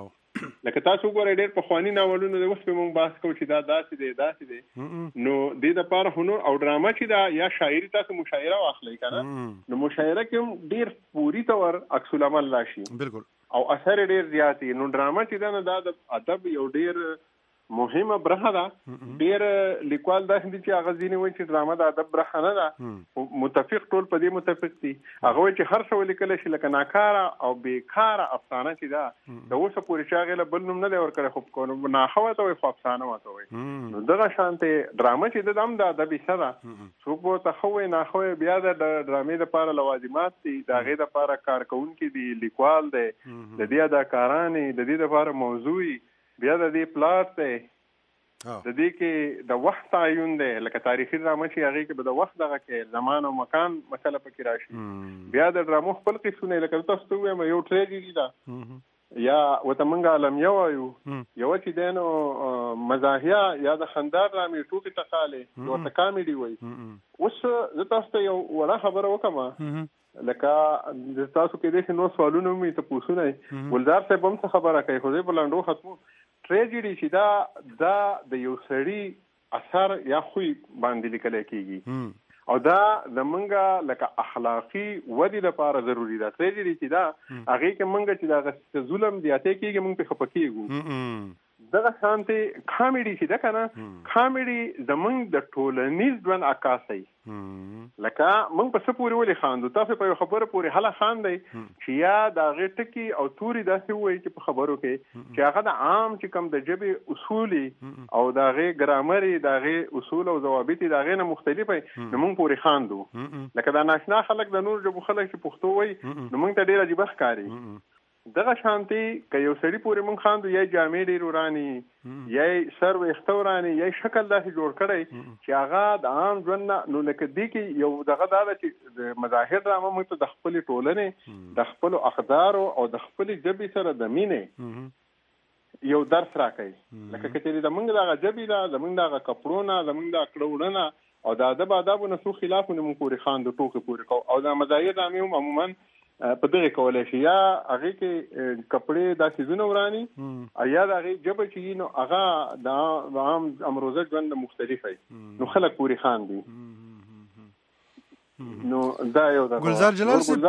لکه تاسو وګورئ ډېر پخواني ناولونه د اوس په موږ بحث کوو چې دا داسې دی نو دې دپاره هنر او ډرامه چې دا یا شاعري تاسو مشاعره واخلئ که نه نو مشاعره کې هم ډېر پوري طور عکس العمل راشي بالکل او اثر ډېر زیات وي نو ډرامه چې دا نه دا د ادب یو ډېر مهمه برخه ده ډېر لیکوال داسې دي چې هغه ځینې وایي چې ډرامه د ادب برخه نه ده متفق ټول په دې متفق دي هغه وایي چې هر څه ولیکلی شي لکه ناکاره او بیکاره افسانه چې ده د اوسه پورې چې هغې له بل نوم نه دی ورکړی خو ناښه ورته وایي خو افسانه ورته وایي نو دغه شانتې ډرامه چې ده هم د ادب حصه ده څوک به ورته ښه وایي ناښه وایي بیا د ډرامې دپاره لوازمات دي د هغې دپاره کارکوونکي دي لیکوال دی د دې اداکاران د دې دپاره موضوع بیا د دې پلاټ دی د دې کې د وخت تعین دی لکه تاریخي ډرامه چې هغې کې به د وخت دغه کې زمان او مکان مسله پکې راشي بیا د ډرامو خپل قسمونه لکه تاسو ته ووایم یو ټریجډي ده یا ورته موږ عالمیه وایو یوه چې دی نو مزاحیه یا د خندا ډرامې ټوکې ټقالې ورته کامیډي وایي اوس زه تاسو ته یو وړه خبره وکړم لکه تاسو کېدای شي نور سوالونه مې تپوسونه ګلزار صاحب هم څه خبره کوي خو زه په لنډو ختمو ټریجډي چې دا د یو سړي اثر یا خوی باندې لیکلی کېږي او دا زمونږه لکه اخلاقي ودې لپاره ضروري ده ټریجډي چې دا هغې کې مونږ چې دغه ظلم زیاتی کېږي مونږ پې خفه کېږو دغه شانتې کامیډي چې ده که نه کامیډي زمونږ د ټولنیز ژوند عکاسوي لکه مونږ په څه پورې ولې خاندو تاسو په یو خبره پورې هله خاندئ چې یا د هغې ټکي او توري داسې ووایي چې په خبرو کې چې هغه د عام چې کوم د ژبې اصول او د هغې ګرامر د هغې اصول او ضوابط د هغې نه مختلف وي نو مونږ پورې خاندو لکه دا ناشنا خلک د نور ژبو خلک چې پښتو وایي نو مونږ ته ډېر عجیبه ښکاري دغه شانتي که یو سړي پورې مونږ خاندو یا جامې ډېر وراني یا سر ویښته وراني یا شکل داسې جوړ کړی چې هغه د عام ژوند نه نو لکه دې کې یو دغه دا ده چې د مظاهر ډرامه موږ ته د خپلې ټولنې د خپلو اقدارو او د خپلې ژبې سره د مینې یو درس راکوي لکه که چېرې زمونږ دغه ژبې ده زمونږ دغه کپړو نه زمونږ د کړه وړه او د ادب آدابو نه څو خلاف نه مونږ پورې خاندو ټوکې پورې کوو او د مظاهر ډرامې هم عموما په دغه کولی شي یا هغې کې کپړې دا څیزونه وراني یا د هغې ژبه چې وي نو هغه د عام امروزه ژوند نه مختلف وي نو خلک پورې خاندي نو دا یو د ګلزار جلال صاحب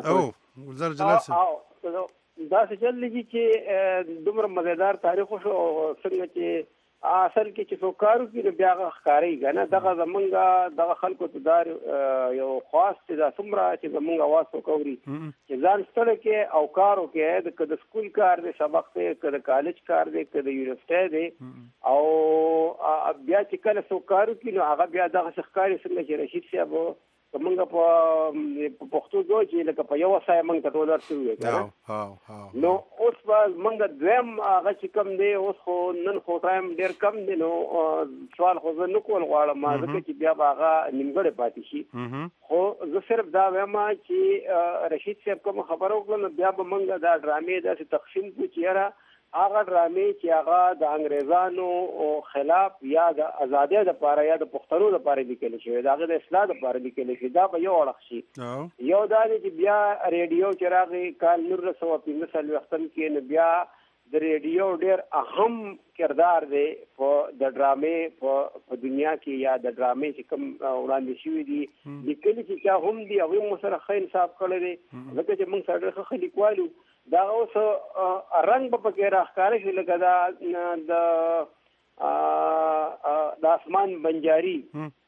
داسې چل دی چې دومره مزیدار تاریخ وشو او څنګه چې اصل کې چې څوک کار وکړي نو بیا هغه ښکارېږي که نه دغه زمونږ دغه خلکو ته دا یو خواست چې دا څومره چې زمونږ اواز څوک اوري چې ځان ستړی کې او کار وکړي که د سکول کار دی سبق دی که د کالج کار دی که د یونیورسټۍ دی او بیا چې کله څوک کار وکړي نو هغه بیا دغسې ښکاري څنګه چې رشید صاحب که موږ په پښتو ځو چې لکه په یوه سایه موږ ته ټول ورته ووایو که نه نو اوس به موږ دویم هغه چې کوم دی اوس خو نن خو ټایم ډېر کم دی نو سوال خو زه نه کول غواړم ځکه چې بیا به هغه نیمګړی پاتې شي خو زه صرف دا وایم چې رشید صاحب کومه خبره وکړه نو بیا به موږ دا ډرامې داسې تقسیم کړو چې یاره هغه ډرامې چې هغه د انګریزانو خلاف یا د ازادۍ دپاره یا د پښتنو دپاره لیکلی شوی د هغې د اصلاح دپاره لیکلی شي دا به یو اړخ شي یو دا دی چې بیا ریډیو چې راغی کال 1945 کې نو بیا د ریډیو ډېر اهم کردار دی په د ډرامې په دنیا کې یا د ډرامې چې کوم وړاندې شوي دي لیکلي چې چا هم دي هغوی مو سره ښه انصاف کړی دی ځکه چې موږ سره ډېر ښه لیکوال یو دا اوس رنګ به پکې راښکاره شي لکه د اسمان بنجاري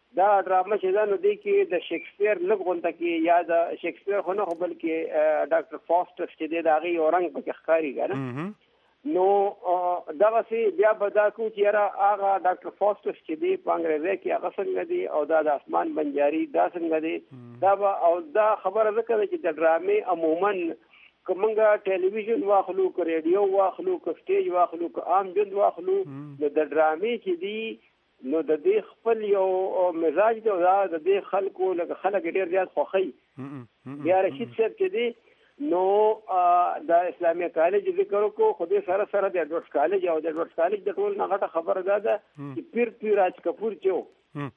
دا ډرامه چې دا نو دی کې د شکسپیر لږ غونډه کې یا د شکسپیر خو نه خو بلکې ډاکټر فاستر چې دی د هغې یو رنګ پکې ښکاري که نه نو دغسې بیا به دا کوو چې یاره هغه ډاکټر فاستر چې دی په انګریزۍ کې هغه څنګه دی او دا د اسمان بنجاري دا څنګه دی دا به او دا خبره ځکه ده چې د ډرامې عموما که موږ ټلویزیون واخلو که ریډیو واخلو که سټیج واخلو که عام ژوند واخلو نو د ډرامې چې دی نو د دې خپل یو مزاج دی او دا د دې خلکو لکه خلک ډېر زیات خوښوي بیا رشید صاحب چې دی نو د اسلامي کالج ذکر وکړو خو دې سره سره د ایډورډز کالج او د ایډورډز کالج د ټول نه غټه خبره دا ده چې پیر راج کپور چې و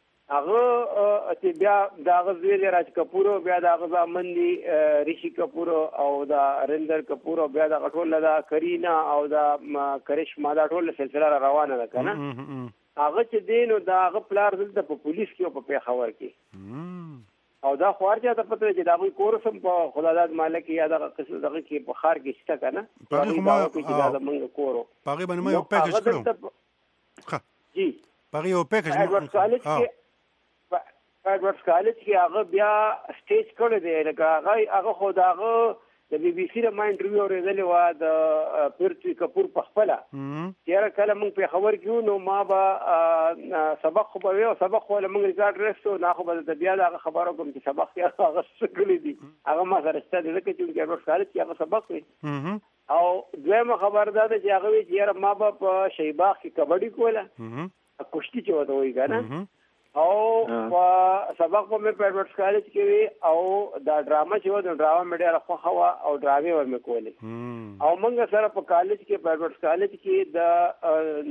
هغه چې بیا د هغه زوی دی راج کپور بیا د هغه زامن دی ریشي کپور او د رندر کپور او بیا د ټول د کرینا او د کرشما دا ټول سلسله روانه ده که نه هغه چې دی نو د هغه پلار دلته په پولیس کې او په پېښور کې او دا خو هر چا ته پته دی چې د هغوی کورس هم په خداداد ماله کې یا دغه قسم دغه کې په ښار کې شته که نه چې دا زمونږ کور و په هغې باندې ما یو پیکج کړو جی په هغې یو پیکج ایډورډز کالج کې په ایډورډز کالج کې هغه بیا سټیج کړی دی لکه هغه خو د هغه د بي بي سي د ما انټرویو اورېدلې وه د پرتوي کپور په خپله چې یاره کله موږ پېښور کې وو نو ما به سبق خو به وی او سبق خو له موږ ریکارډ رسو نو خو به درته بیا د هغه خبره وکړم چې سبق کې هغه څه کړي دي هغه ما سره شته دی ځکه چې ایډورډز کالج کې هغه سبق وي او دویمه خبره دا ده چې هغه وی چې یاره ما به په شهباغ کې کبډي کوله کشتي چې ورته وایي که نه او سبق به مې په ایډورډز کالج کې وي او دا ډرامه چې وه نو ډرامه مې ډېره خوښه وه او ډرامې به مې کولې او موږ سره په کالج کې په ایډورډز کالج کې د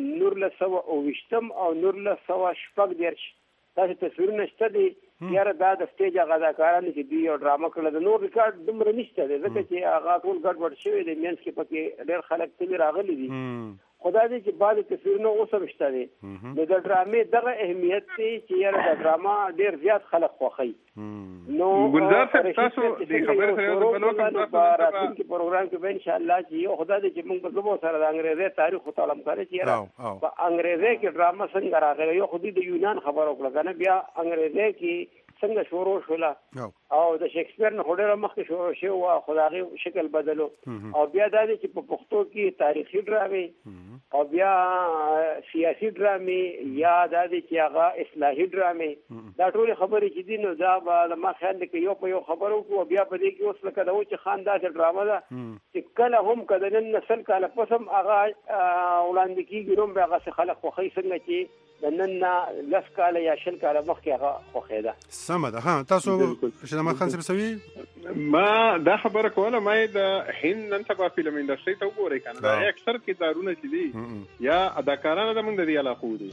1929 او 1914 داسې تصویرونه شته دي یاره دا د سټیج هغه اداکارانو چې دوی یو ډرامه کړله د نور ریکارډ دومره نشته دی ځکه چې هغه ټول ګډوډ شوی دی منځ کې پکې ډېر خلک تللي راغلي دي خدا دې چې بعضې تصویرونه اوس هم شته دی نو د ډرامې دغه اهمیت دی چې یاره د ډرامه ډېر زیات خلک خوښوي نو ګلزار صاحب تاسو دې خبرې سره یو بل وکړم په راتلونکي پروګرام کې به انشاءالله چې یو خدا دې چې موږ به زه سره د انګریزۍ تاریخ وتړم کړی چې یاره په انګریزۍ کې ډرامه څنګه راغلی یو خو د یونان خبره وکړه که نه بیا انګریزۍ کې څنګه شروع شوله او د شکسپیر نه خو ډېره مخکې شروع شوې وه خو د هغې شکل بدلو او بیا دا دی چې په پښتو کې تاریخي ډرامې او بیا سیاسي ډرامې یا دا دی چې هغه اصلاحي ډرامې دا ټولې خبرې چې دي نو دا به ما خیال دی که یو په یو خبره وکړو بیا په دې کې اوس لکه د اوچ خان داسې ډرامه ده چې کله هم که د نن نسل کاله پس هم هغه وړاندې کېږي نو هم بیا هغسې خلک خوښوي څنګه چې د نن نه 10 کاله یا 20 کاله مخکې هغه خوښېده سمه ده ها تاسو شهید احمد خان صاحب سوي ما دا خبره کوله ما د هند نن سبا فلم انډسټري ته وګورئ کنه دا اکثر کتارونه چې دي یا اداکارانه د موږ د علاقو دي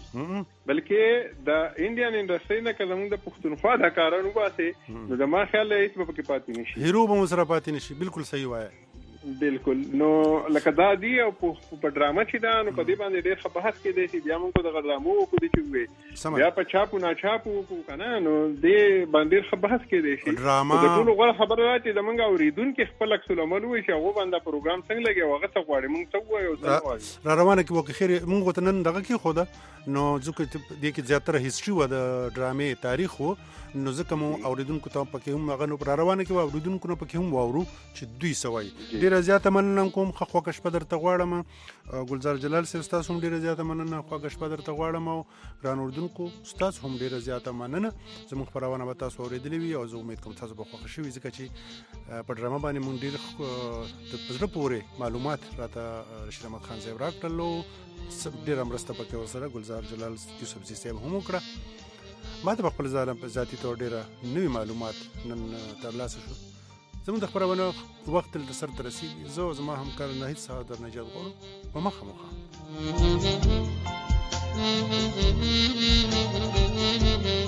بلکې د انډین انډسټري نه کله موږ د پښتونخوا اداکارانو باسي نو د ما خیال هیڅ به پکې پاتې نشي هیرو به مو سره پاتې نشي بالکل صحیح وایي بالکل نو لکه دا دی او په ډرامه چې دا نو په دې باندې ډېر ښه بحث کېدی چې بیا موږ د ډرامو وکړو چې وې بیا په چاپو ناچاپو وکړو که نه نو دې باندې ډېر ښه بحث کېدی شي د ټولو غوره خبره ده چې زموږ اورېدونکي خپل عکس العمل ووایي چې هغو باندې پروګرام څنګه لګي او هغه څه غواړي موږ څه ووایو څه غواړي را روانه کې وکړي خیر موږ ورته نن دغه کېښوده نو ځکه دې کې زیاتره هیسټري وه د ډرامې تاریخ و نو ځکه مو اورېدونکو ته پکې هم هغه نو را روانه کې اورېدونکو نه پکې هم واورو چې دوی څه وایي ډېره زیاته مننه کوم ښه خوږه شپه درته غواړم ګلزار جلال صاحب ستاسو هم ډېره زیاته مننه خوږه شپه درته غواړم او ګران اورېدونکو ستاسو هم ډېره زیاته مننه زموږ خپرونه به تاسو اورېدلې وي او زه امید کوم تاسو به خوښه شوي ځکه چې په ډرامه باندې مونږ ډېر په زړه پورې معلومات راته رشید احمد خان صاحب راکړل او ډېره مرسته پکې ورسره ګلزار جلال یوسفزي صاحب هم وکړه ما ته په خپل ذاتي طور ډېره نوي معلومات نن ترلاسه شو زموږ د خپرونه وخت دلته سرته رسېږي زه او زما همکار ناهید سهار در نجات غواړو په مخه مخه